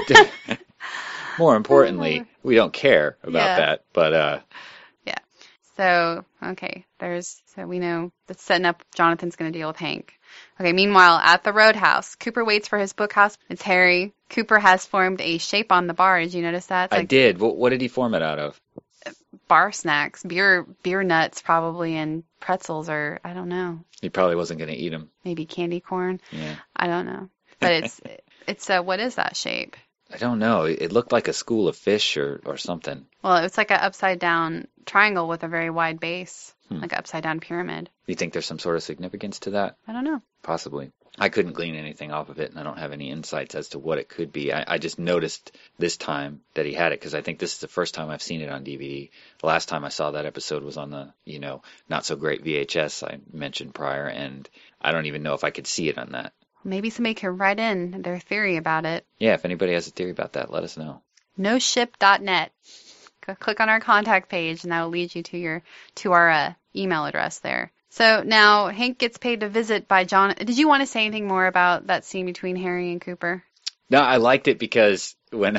More importantly, we don't care about Yeah. that. But uh Yeah. So, okay, there's, so we know that's setting up Jonathan's going to deal with Hank. Okay, meanwhile, at the Roadhouse, Cooper waits for his bookhouse. It's Harry. Cooper has formed a shape on the bar. Did you notice that? It's I like did. What, what did he form it out of? bar snacks, beer, beer nuts probably, and pretzels, or I don't know, He probably wasn't going to eat them. maybe candy corn. Yeah. I don't know. But it's, it's a, what is that shape? I don't know. It looked like a school of fish or, or something. Well, it's like an upside down triangle with a very wide base, Hmm. like an upside down pyramid. You think there's some sort of significance to that? I don't know. Possibly. I couldn't glean anything off of it, and I don't have any insights as to what it could be. I, I just noticed this time that he had it, because I think this is the first time I've seen it on D V D. The last time I saw that episode was on the, you know, not so great V H S I mentioned prior, and I don't even know if I could see it on that. Maybe somebody could write in their theory about it. Yeah, if anybody has a theory about that, let us know. no ship dot net. Go click on our contact page, and that will lead you to your to our uh, email address there. So now Hank gets paid to visit by John. Did you want to say anything more about that scene between Harry and Cooper? No, I liked it because when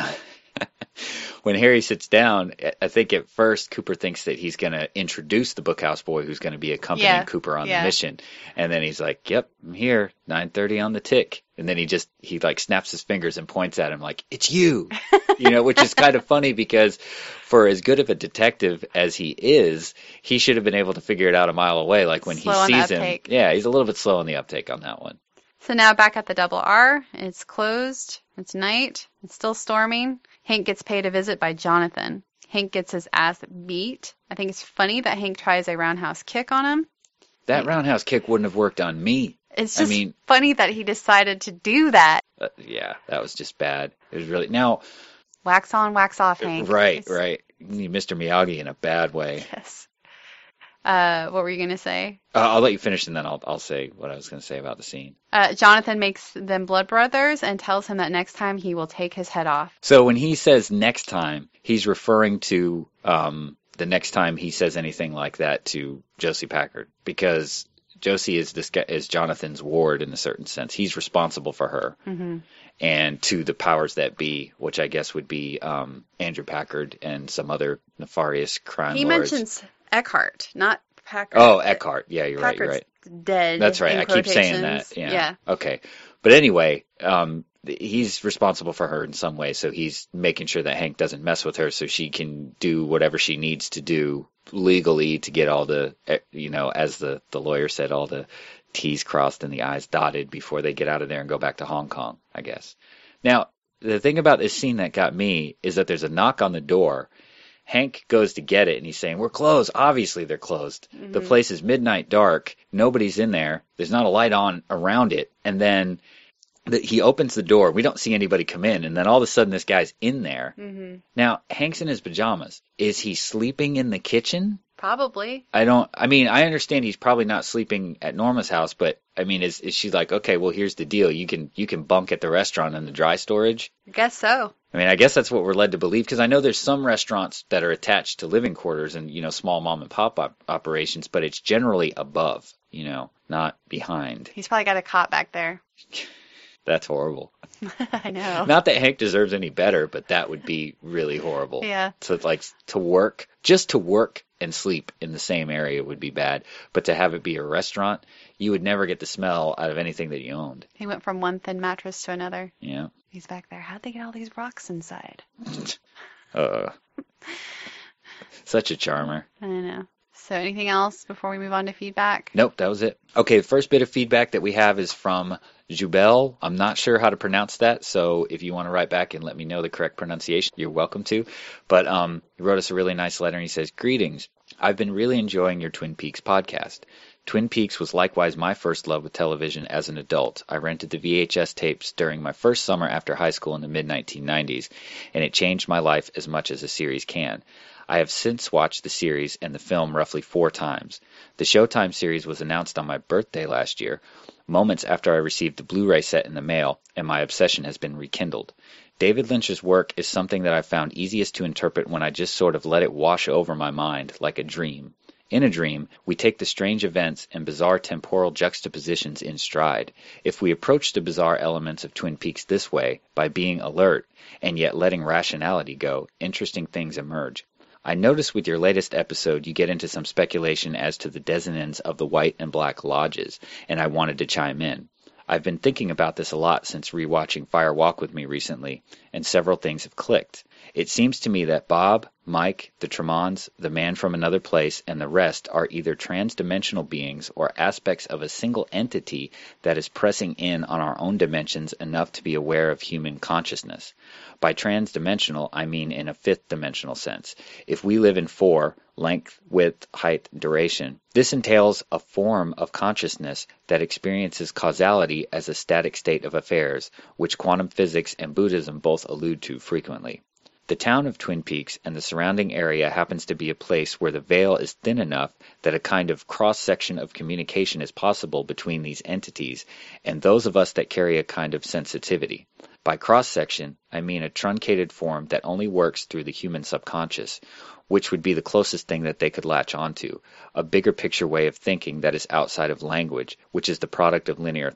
when Harry sits down, I think at first Cooper thinks that he's going to introduce the Bookhouse Boy who's going to be accompanying Yeah, Cooper on yeah. the mission. And then he's like, yep, I'm here, nine thirty on the tick. And then he just, he like snaps his fingers and points at him like, it's you, you know, which is kind of funny because for as good of a detective as he is, he should have been able to figure it out a mile away. Like when Slow he on the sees him. uptake. Yeah, he's a little bit slow on the uptake on that one. So now back at the Double R, it's closed, it's night, it's still storming. Hank gets paid a visit by Jonathan. Hank gets his ass beat. I think it's funny that Hank tries a roundhouse kick on him. That Yeah. roundhouse kick wouldn't have worked on me. It's I just mean- funny that he decided to do that. Uh, yeah, that was just bad. It was really, now, Wax on, wax off, Hank. right, It's- right. Mister Miyagi in a bad way. Yes. Uh, what were you going to say? Uh, I'll let you finish and then I'll I'll say what I was going to say about the scene. Uh, Jonathan makes them blood brothers and tells him that next time he will take his head off. So when he says next time, he's referring to um, the next time he says anything like that to Josie Packard, because Josie is this guy, is Jonathan's ward in a certain sense. He's responsible for her Mm-hmm. and to the powers that be, which I guess would be um, Andrew Packard and some other nefarious crime He lords. mentions Eckhart, not Packard. Oh, Eckhart. Yeah, you're right. You're right. Packard's dead. That's right. in I keep saying that. quotations. Yeah. Yeah. Okay. But anyway, um, th- he's responsible for her in some way, so he's making sure that Hank doesn't mess with her, so she can do whatever she needs to do legally to get all the, eh, you know, as the the lawyer said, all the T's crossed and the I's dotted before they get out of there and go back to Hong Kong, I guess. Now, the thing about this scene that got me is that there's a knock on the door. Hank goes to get it and he's saying, we're closed. Obviously they're closed. The Mhm. place is midnight dark. Nobody's in there. There's not a light on around it. And then the, he opens the door. We don't see anybody come in. And then all of a sudden this guy's in there. Mm-hmm. Now, Hank's in his pajamas. Is he sleeping in the kitchen? Probably. I don't, I mean, I understand he's probably not sleeping at Norma's house, but I mean, is, is she like, okay, well, here's the deal. You can, you can bunk at the restaurant in the dry storage. I guess so. I mean, I guess that's what we're led to believe, because I know there's some restaurants that are attached to living quarters and, you know, small mom and pop op- operations, but it's generally above, you know, not behind. He's probably got a cot back there. That's horrible. I know. Not that Hank deserves any better, but that would be really horrible. Yeah. To like to work, just to work and sleep in the same area would be bad, but to have it be a restaurant, you would never get the smell out of anything that you owned. He went from one thin mattress to another. Yeah. He's back there. How'd they get all these rocks inside? Uh, such a charmer. I don't know. So anything else before we move on to feedback? Nope, that was it. Okay, the first bit of feedback that we have is from Jubel. I'm not sure how to pronounce that, so if you want to write back and let me know the correct pronunciation, you're welcome to. But um, he wrote us a really nice letter, and he says, "Greetings. I've been really enjoying your Twin Peaks podcast. Twin Peaks was likewise my first love with television as an adult. I rented the V H S tapes during my first summer after high school in the mid nineteen nineties, and it changed my life as much as a series can. I have since watched the series and the film roughly four times. The Showtime series was announced on my birthday last year, moments after I received the Blu-ray set in the mail, and my obsession has been rekindled. David Lynch's work is something that I found easiest to interpret when I just sort of let it wash over my mind like a dream. In a dream, we take the strange events and bizarre temporal juxtapositions in stride. If we approach the bizarre elements of Twin Peaks this way, by being alert, and yet letting rationality go, interesting things emerge. I notice with your latest episode you get into some speculation as to the dissonance of the white and black lodges, and I wanted to chime in. I've been thinking about this a lot since rewatching Fire Walk with Me recently, and several things have clicked. It seems to me that Bob, Mike, the Tremonds, the man from another place, and the rest are either trans-dimensional beings or aspects of a single entity that is pressing in on our own dimensions enough to be aware of human consciousness. By trans-dimensional, I mean in a fifth-dimensional sense. If we live in four, length, width, height, duration, this entails a form of consciousness that experiences causality as a static state of affairs, which quantum physics and Buddhism both allude to frequently. The town of Twin Peaks and the surrounding area happens to be a place where the veil is thin enough that a kind of cross-section of communication is possible between these entities and those of us that carry a kind of sensitivity. By cross-section, I mean a truncated form that only works through the human subconscious, which would be the closest thing that they could latch onto, a bigger picture way of thinking that is outside of language, which is the product of linear thought.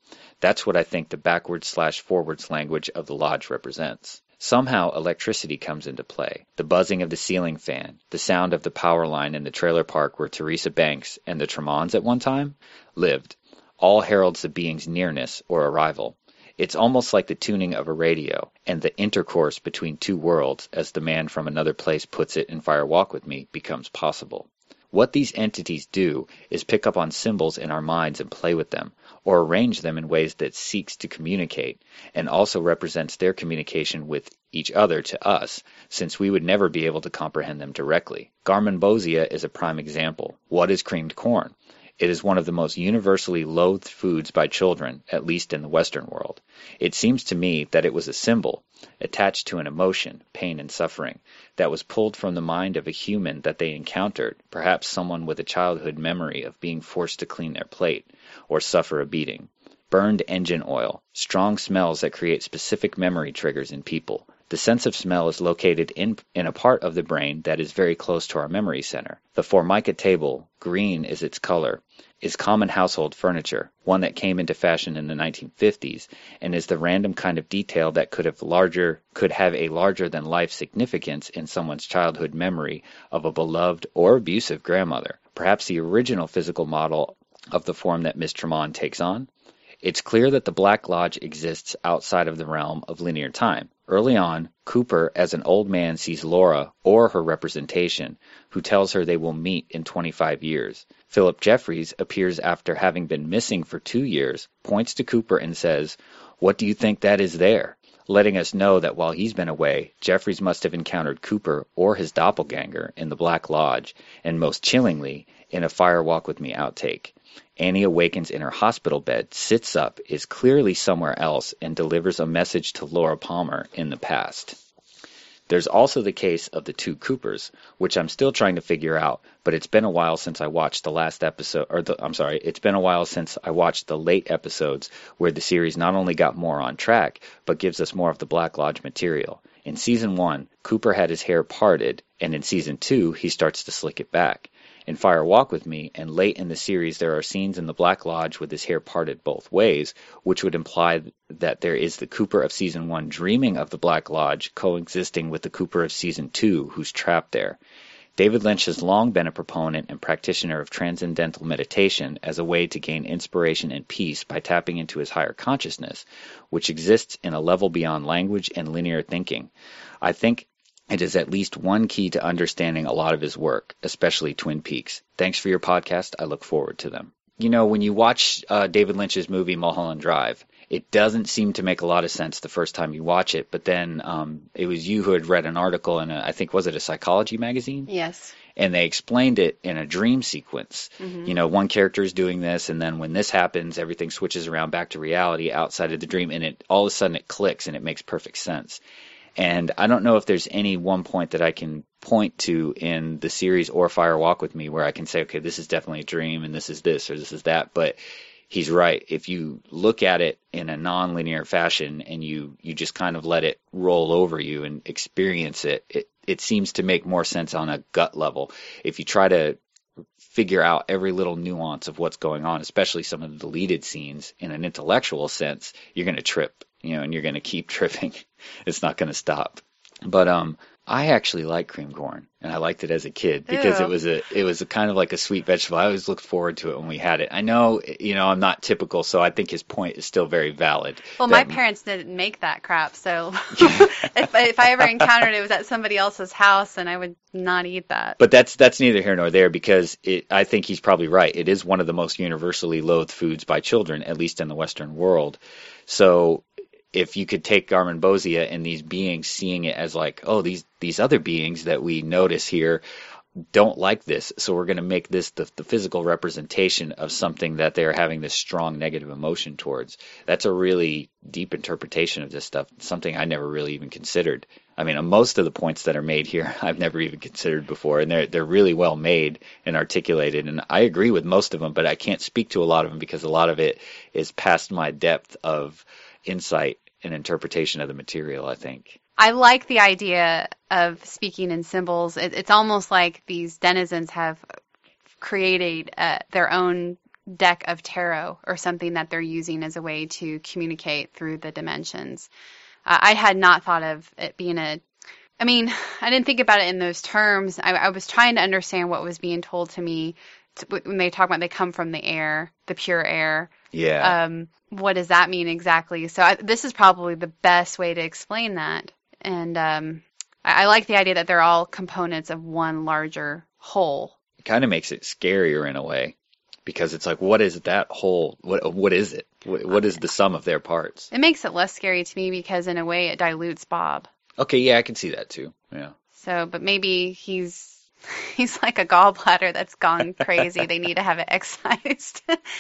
That's what I think the backwards slash forwards language of the lodge represents. Somehow electricity comes into play. The buzzing of the ceiling fan, the sound of the power line in the trailer park where Teresa Banks and the Tremonds at one time lived, all heralds the being's nearness or arrival. It's almost like the tuning of a radio and the intercourse between two worlds, as the man from another place puts it in Fire Walk With Me, becomes possible. What these entities do is pick up on symbols in our minds and play with them, or arrange them in ways that seeks to communicate, and also represents their communication with each other to us, since we would never be able to comprehend them directly. Garmonbozia is a prime example. What is creamed corn? It is one of the most universally loathed foods by children, at least in the Western world. It seems to me that it was a symbol, attached to an emotion, pain and suffering, that was pulled from the mind of a human that they encountered, perhaps someone with a childhood memory of being forced to clean their plate, or suffer a beating. Burned engine oil, strong smells that create specific memory triggers in people. The sense of smell is located in, in a part of the brain that is very close to our memory center. The Formica table, green is its color, is common household furniture, one that came into fashion in the nineteen fifties, and is the random kind of detail that could have larger could have a larger than life significance in someone's childhood memory of a beloved or abusive grandmother, perhaps the original physical model of the form that Miss Tremond takes on. It's clear that the Black Lodge exists outside of the realm of linear time. Early on, Cooper, as an old man, sees Laura, or her representation, who tells her they will meet in twenty-five years. Philip Jeffries appears after having been missing for two years, points to Cooper and says, "What do you think that is there?" letting us know that while he's been away, Jeffries must have encountered Cooper or his doppelganger in the Black Lodge, and most chillingly, in a Fire Walk With Me outtake. Annie awakens in her hospital bed, sits up, is clearly somewhere else, and delivers a message to Laura Palmer in the past. There's also the case of the two Coopers, which I'm still trying to figure out, but it's been a while since I watched the last episode, or the, I'm sorry, it's been a while since I watched the late episodes where the series not only got more on track, but gives us more of the Black Lodge material. In season one, Cooper had his hair parted, and in season two, he starts to slick it back. In Fire Walk With Me, and late in the series, there are scenes in the Black Lodge with his hair parted both ways, which would imply that there is the Cooper of Season one dreaming of the Black Lodge coexisting with the Cooper of Season two who's trapped there. David Lynch has long been a proponent and practitioner of transcendental meditation as a way to gain inspiration and peace by tapping into his higher consciousness, which exists in a level beyond language and linear thinking. I think it is at least one key to understanding a lot of his work, especially Twin Peaks. Thanks for your podcast. I look forward to them. You know, when you watch uh, David Lynch's movie Mulholland Drive, it doesn't seem to make a lot of sense the first time you watch it, but then um, it was you who had read an article in, a, I think, was it a psychology magazine? Yes. And they explained it in a dream sequence. Mm-hmm. You know, one character is doing this, and then when this happens, everything switches around back to reality outside of the dream, and it all of a sudden it clicks and it makes perfect sense. And I don't know if there's any one point that I can point to in the series or Fire Walk With Me where I can say, okay, this is definitely a dream and this is this or this is that. But he's right. If you look at it in a non-linear fashion and you, you just kind of let it roll over you and experience it, it, it seems to make more sense on a gut level. If you try to figure out every little nuance of what's going on, especially some of the deleted scenes in an intellectual sense, you're going to trip, you know, and you're going to keep tripping. It's not going to stop. But um, I actually like cream corn, and I liked it as a kid because Ew. it was a it was a kind of like a sweet vegetable. I always looked forward to it when we had it. I know, you know, I'm not typical, so I think his point is still very valid. Well, that, my parents didn't make that crap, so if if I ever encountered it, it was at somebody else's house, and I would not eat that. But that's that's neither here nor there because it, I think he's probably right. It is one of the most universally loathed foods by children, at least in the Western world. So if you could take Garmonbozia and these beings seeing it as like, oh, these these other beings that we notice here don't like this, so we're going to make this the, the physical representation of something that they're having this strong negative emotion towards. That's a really deep interpretation of this stuff, something I never really even considered. I mean, most of the points that are made here I've never even considered before, and they're they're really well made and articulated, and I agree with most of them, but I can't speak to a lot of them because a lot of it is past my depth of insight and interpretation of the material, I think. I like the idea of speaking in symbols. It, it's almost like these denizens have created uh, their own deck of tarot or something that they're using as a way to communicate through the dimensions. Uh, I had not thought of it being a, I mean, I didn't think about it in those terms. I, I was trying to understand what was being told to me to, when they talk about they come from the air, the pure air. Yeah. Um, what does that mean exactly? So I, this is probably the best way to explain that. And um, I, I like the idea that they're all components of one larger whole. It kind of makes it scarier in a way, because it's like, what is that whole? What what is it? What, what is the sum of their parts? It makes it less scary to me because in a way it dilutes Bob. Okay, yeah, I can see that too. Yeah. So, but maybe he's he's like a gallbladder that's gone crazy. They need to have it excised.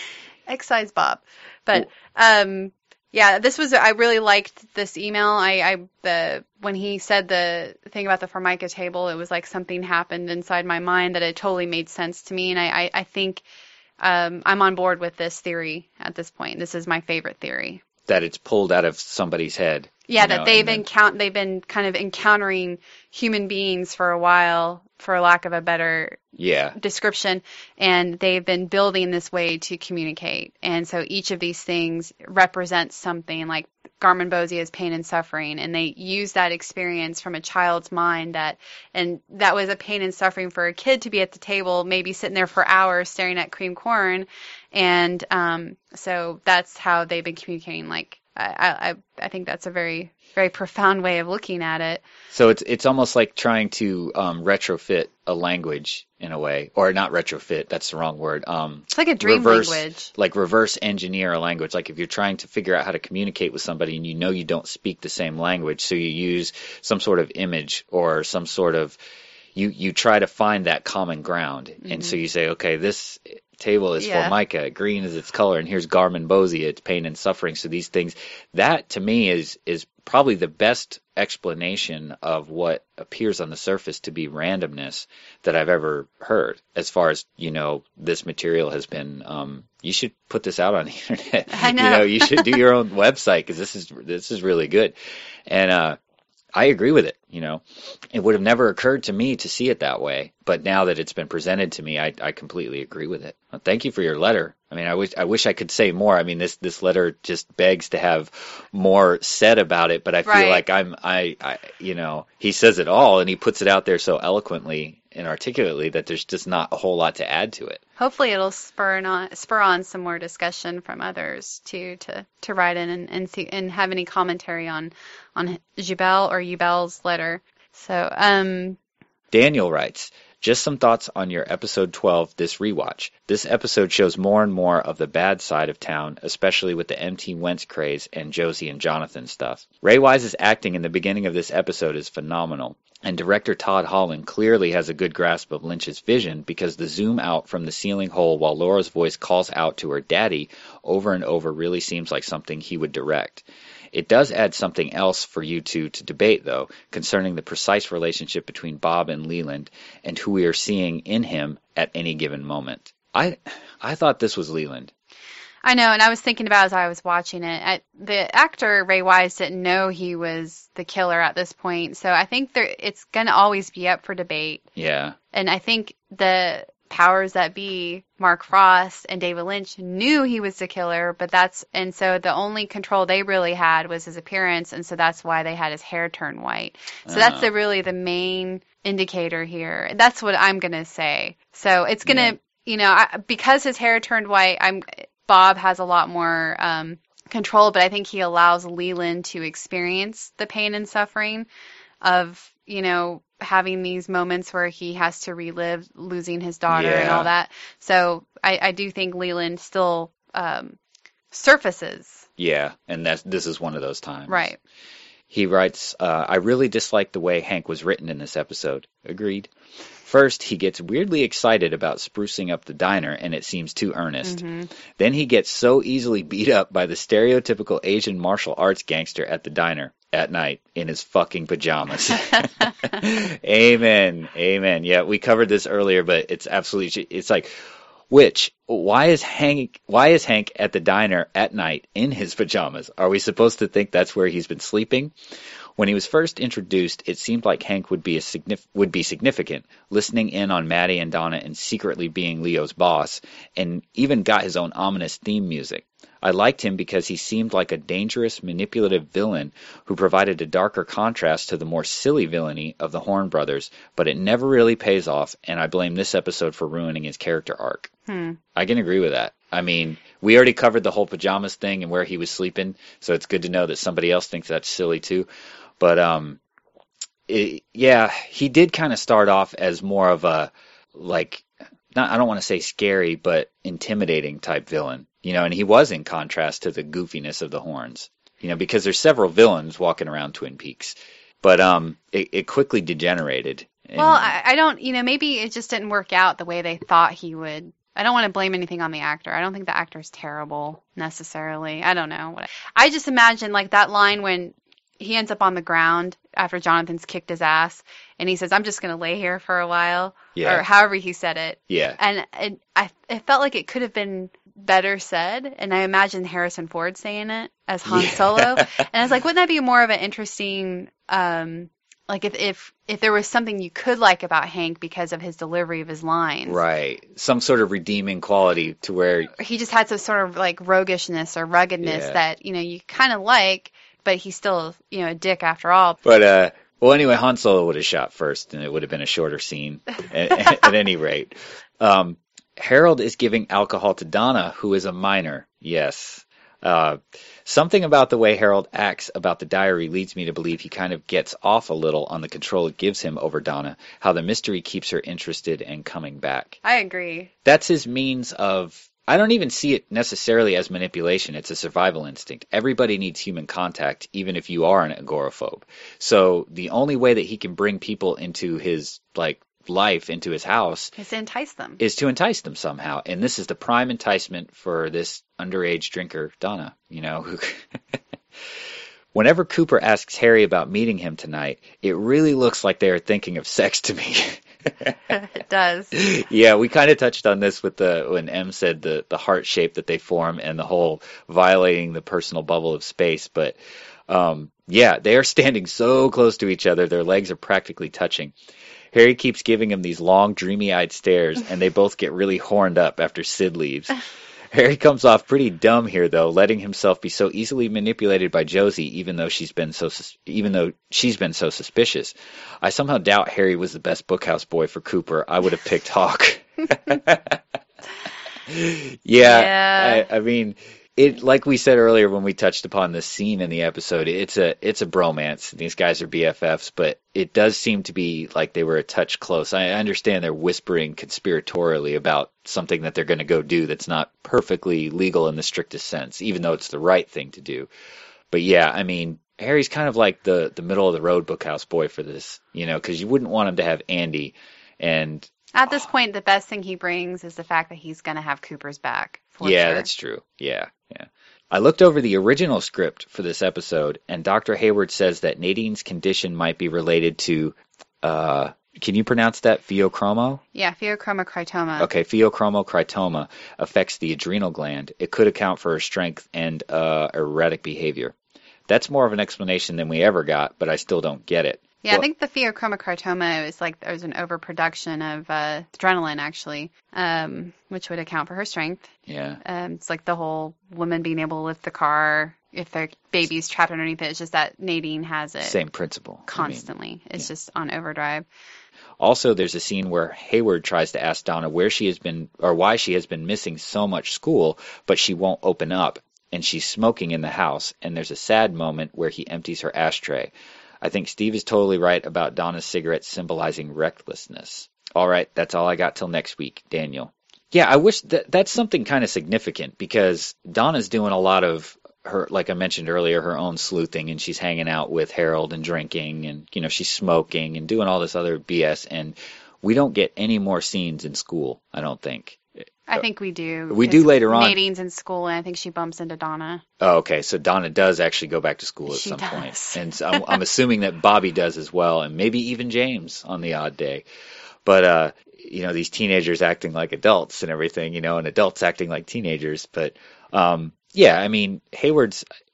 Excise Bob. But um yeah, this was, I really liked this email. I, I, the, when he said the thing about the Formica table, it was like something happened inside my mind that it totally made sense to me. And I, I, I think, um, I'm on board with this theory at this point. This is my favorite theory. That it's pulled out of somebody's head. Yeah, you that know, they've then... encount they've been kind of encountering human beings for a while, for lack of a better yeah. description, and they've been building this way to communicate. And so each of these things represents something, like Garmin Bozia's pain and suffering, and they use that experience from a child's mind, that and that was a pain and suffering for a kid to be at the table, maybe sitting there for hours staring at cream corn. And um, so that's how they've been communicating. Like, I, I, I think that's a very, very profound way of looking at it. So it's it's almost like trying to um, retrofit a language in a way, or not retrofit. That's the wrong word. Um, it's like a dream reverse, language. Like reverse engineer a language. Like if you're trying to figure out how to communicate with somebody and you know you don't speak the same language, so you use some sort of image or some sort of you you try to find that common ground, mm-hmm. and so you say, okay, this table is yeah. Formica, green is its color, and here's Garmin Bozia, it's pain and suffering. So these things, that to me is is probably the best explanation of what appears on the surface to be randomness that I've ever heard. As far as, you know, this material has been, um, you should put this out on the internet. I know. You know, you should do your own website, because this is this is really good. And uh, I agree with it. You know, it would have never occurred to me to see it that way, but now that it's been presented to me, I, I completely agree with it. Well, thank you for your letter. I mean, I wish I wish I could say more. I mean, this this letter just begs to have more said about it, but I feel right. like I'm I, I you know, he says it all and he puts it out there so eloquently and articulately that there's just not a whole lot to add to it. Hopefully it'll spur on spur on some more discussion from others too, to to write in and, and see and have any commentary on on Jubel or Jubel's letter. So um Daniel writes, just some thoughts on your episode twelve, This Rewatch. This episode shows more and more of the bad side of town, especially with the M T Wentz craze and Josie and Jonathan stuff. Ray Wise's acting in the beginning of this episode is phenomenal, and director Todd Holland clearly has a good grasp of Lynch's vision, because the zoom out from the ceiling hole while Laura's voice calls out to her daddy over and over really seems like something he would direct. It does add something else for you two to debate, though, concerning the precise relationship between Bob and Leland and who we are seeing in him at any given moment. I I thought this was Leland. I know, and I was thinking about as I was watching it, I, the actor Ray Wise didn't know he was the killer at this point, so I think there it's going to always be up for debate. Yeah. And I think the powers that be, Mark Frost and David Lynch, knew he was the killer, but that's, and so the only control they really had was his appearance, and so that's why they had his hair turn white. So uh. that's the, really the main indicator here. That's what I'm going to say. So it's going to, yeah. you know, I, because his hair turned white, I'm Bob has a lot more um, control, but I think he allows Leland to experience the pain and suffering of, you know, having these moments where he has to relive losing his daughter yeah. and all that. So I, I do think Leland still um, surfaces. Yeah, and that's, this is one of those times. Right. He writes, uh, I really dislike the way Hank was written in this episode. Agreed. First, he gets weirdly excited about sprucing up the diner, and it seems too earnest. Mm-hmm. Then he gets so easily beat up by the stereotypical Asian martial arts gangster at the diner at night in his fucking pajamas. Amen. Amen. Yeah, we covered this earlier, but it's absolutely, it's like, which, why is Hank, why is Hank at the diner at night in his pajamas? Are we supposed to think that's where he's been sleeping? When he was first introduced, it seemed like Hank would be a signif- would be significant, listening in on Maddie and Donna and secretly being Leo's boss, and even got his own ominous theme music. I liked him because he seemed like a dangerous, manipulative villain who provided a darker contrast to the more silly villainy of the Horn brothers, but it never really pays off, and I blame this episode for ruining his character arc. Hmm. I can agree with that. I mean, we already covered the whole pajamas thing and where he was sleeping, so it's good to know that somebody else thinks that's silly too. But, um, it, yeah, he did kind of start off as more of a, like, not, I don't want to say scary, but intimidating type villain. You know, and he was in contrast to the goofiness of the Horns, you know, because there's several villains walking around Twin Peaks. But um, it, it quickly degenerated. And, well, I, I don't, you know, maybe it just didn't work out the way they thought he would. I don't want to blame anything on the actor. I don't think the actor's terrible necessarily. I don't know. I just imagine like that line when he ends up on the ground after Jonathan's kicked his ass, and he says, "I'm just going to lay here for a while," yeah. or however he said it. Yeah. And it, I, it felt like it could have been better said, and I imagine Harrison Ford saying it as Han yeah. Solo, and I was like, wouldn't that be more of an interesting, um, like if if if there was something you could like about Hank because of his delivery of his lines, right? Some sort of redeeming quality to where he just had some sort of like roguishness or ruggedness yeah. that you know you kind of like. But he's still, you know, a dick after all. But, uh, well, anyway, Han Solo would have shot first, and it would have been a shorter scene at, at any rate. Um, Harold is giving alcohol to Donna, who is a minor. Yes. Uh, something about the way Harold acts about the diary leads me to believe he kind of gets off a little on the control it gives him over Donna, how the mystery keeps her interested and coming back. I agree. That's his means of... I don't even see it necessarily as manipulation. It's a survival instinct. Everybody needs human contact, even if you are an agoraphobe. So the only way that he can bring people into his like life, into his house, is to entice them. Is to entice them somehow. And this is the prime enticement for this underage drinker, Donna. You know, who. Whenever Cooper asks Harry about meeting him tonight, it really looks like they are thinking of sex to me. It does. Yeah, we kind of touched on this with the when Em said the the heart shape that they form and the whole violating the personal bubble of space. But um, yeah, they are standing so close to each other, their legs are practically touching. Harry keeps giving him these long, dreamy-eyed stares, and they both get really horned up after Sid leaves. Harry comes off pretty dumb here, though, letting himself be so easily manipulated by Josie, even though she's been so even though she's been so suspicious. I somehow doubt Harry was the best bookhouse boy for Cooper. I would have picked Hawk. yeah, yeah. I, I mean, it like we said earlier when we touched upon this scene in the episode, it's a it's a bromance. These guys are B F Fs, but it does seem to be like they were a touch close. I understand they're whispering conspiratorially about something that they're going to go do that's not perfectly legal in the strictest sense, even though it's the right thing to do. But yeah, I mean, Harry's kind of like the the middle of the road bookhouse boy for this, you know, because you wouldn't want him to have Andy. And at this point, the best thing he brings is the fact that he's going to have Cooper's back. For yeah, sure. That's true. Yeah, yeah. I looked over the original script for this episode, and Doctor Hayward says that Nadine's condition might be related to, uh, can you pronounce that, pheochromo? Yeah, pheochromocytoma. Okay, pheochromocytoma affects the adrenal gland. It could account for her strength and uh, erratic behavior. That's more of an explanation than we ever got, but I still don't get it. Yeah, well, I think the pheochromocytoma is like there's an overproduction of uh, adrenaline, actually, um, which would account for her strength. Yeah. Um, it's like the whole woman being able to lift the car if their baby's trapped underneath it. It's just that Nadine has it. Same principle. Constantly. I mean, it's yeah. just on overdrive. Also, there's a scene where Hayward tries to ask Donna where she has been or why she has been missing so much school, but she won't open up, and she's smoking in the house, and there's a sad moment where he empties her ashtray. I think Steve is totally right about Donna's cigarettes symbolizing recklessness. All right, that's all I got till next week, Daniel. Yeah, I wish that that's something kind of significant because Donna's doing a lot of her, like I mentioned earlier, her own sleuthing, and she's hanging out with Harold and drinking, and you know she's smoking and doing all this other B S, and we don't get any more scenes in school, I don't think. I think we do. We do later on. Nadine's in school, and I think she bumps into Donna. Oh, okay. So Donna does actually go back to school at she some does. point. And so I'm, I'm assuming that Bobby does as well, and maybe even James on the odd day. But, uh, you know, these teenagers acting like adults and everything, you know, and adults acting like teenagers. But, um, yeah, I mean, Hayward's,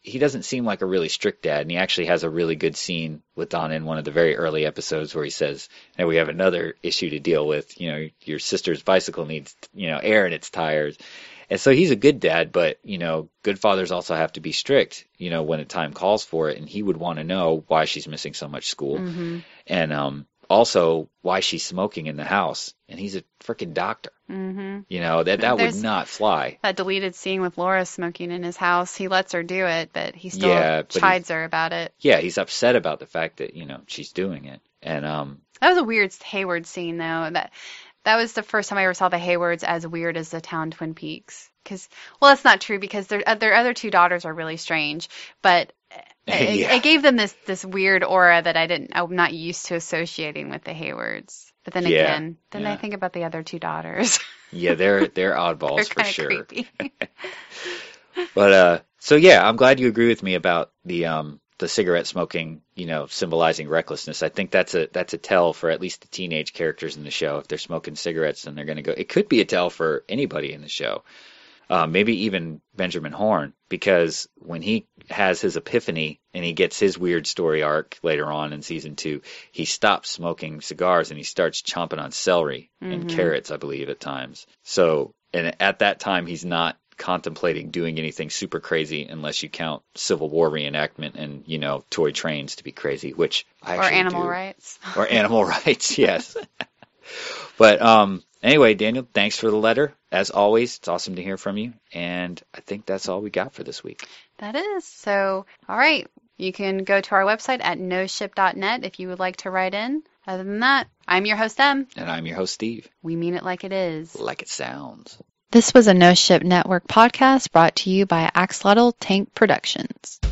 he doesn't seem like a really strict dad, and he actually has a really good scene with Donna in one of the very early episodes where he says, "And we have another issue to deal with. You know, your sister's bicycle needs, you know, air in its tires." And so he's a good dad, but, you know, good fathers also have to be strict, you know, when a time calls for it. And he would want to know why she's missing so much school. Mm-hmm. And um, also why she's smoking in the house. And he's a freaking doctor. Mm-hmm. You know, that, that There's would not fly. That deleted scene with Laura smoking in his house. He lets her do it, but he still Yeah, but chides her about it. Yeah, he's upset about the fact that, you know, she's doing it. And um, That was a weird Hayward scene, though. That that was the first time I ever saw the Haywards as weird as the town Twin Peaks. Because, well, that's not true because their their other two daughters are really strange, but it, Yeah. it gave them this this weird aura that I didn't I'm not used to associating with the Haywards. But then Yeah, again, then yeah. I think about the other two daughters. yeah, they're they're oddballs They're for kind of sure. creepy. But uh, so yeah, I'm glad you agree with me about the um the cigarette smoking, you know, symbolizing recklessness. I think that's a that's a tell for at least the teenage characters in the show. If they're smoking cigarettes, then they're going to go. It could be a tell for anybody in the show. Uh, maybe even Benjamin Horne, because when he has his epiphany and he gets his weird story arc later on in season two, he stops smoking cigars and he starts chomping on celery and Mhm. carrots, I believe, at times. So, and at that time, he's not contemplating doing anything super crazy unless you count Civil War reenactment and, you know, toy trains to be crazy, which I Or actually animal do. rights. Or animal rights, yes. But um, anyway, Daniel, thanks for the letter. As always, it's awesome to hear from you. And I think that's all we got for this week. That is. So, all right. You can go to our website at no ship dot net if you would like to write in. Other than that, I'm your host, Em. And I'm your host, Steve. We mean it like it is. Like it sounds. This was a No Ship Network podcast brought to you by Axolotl Tank Productions.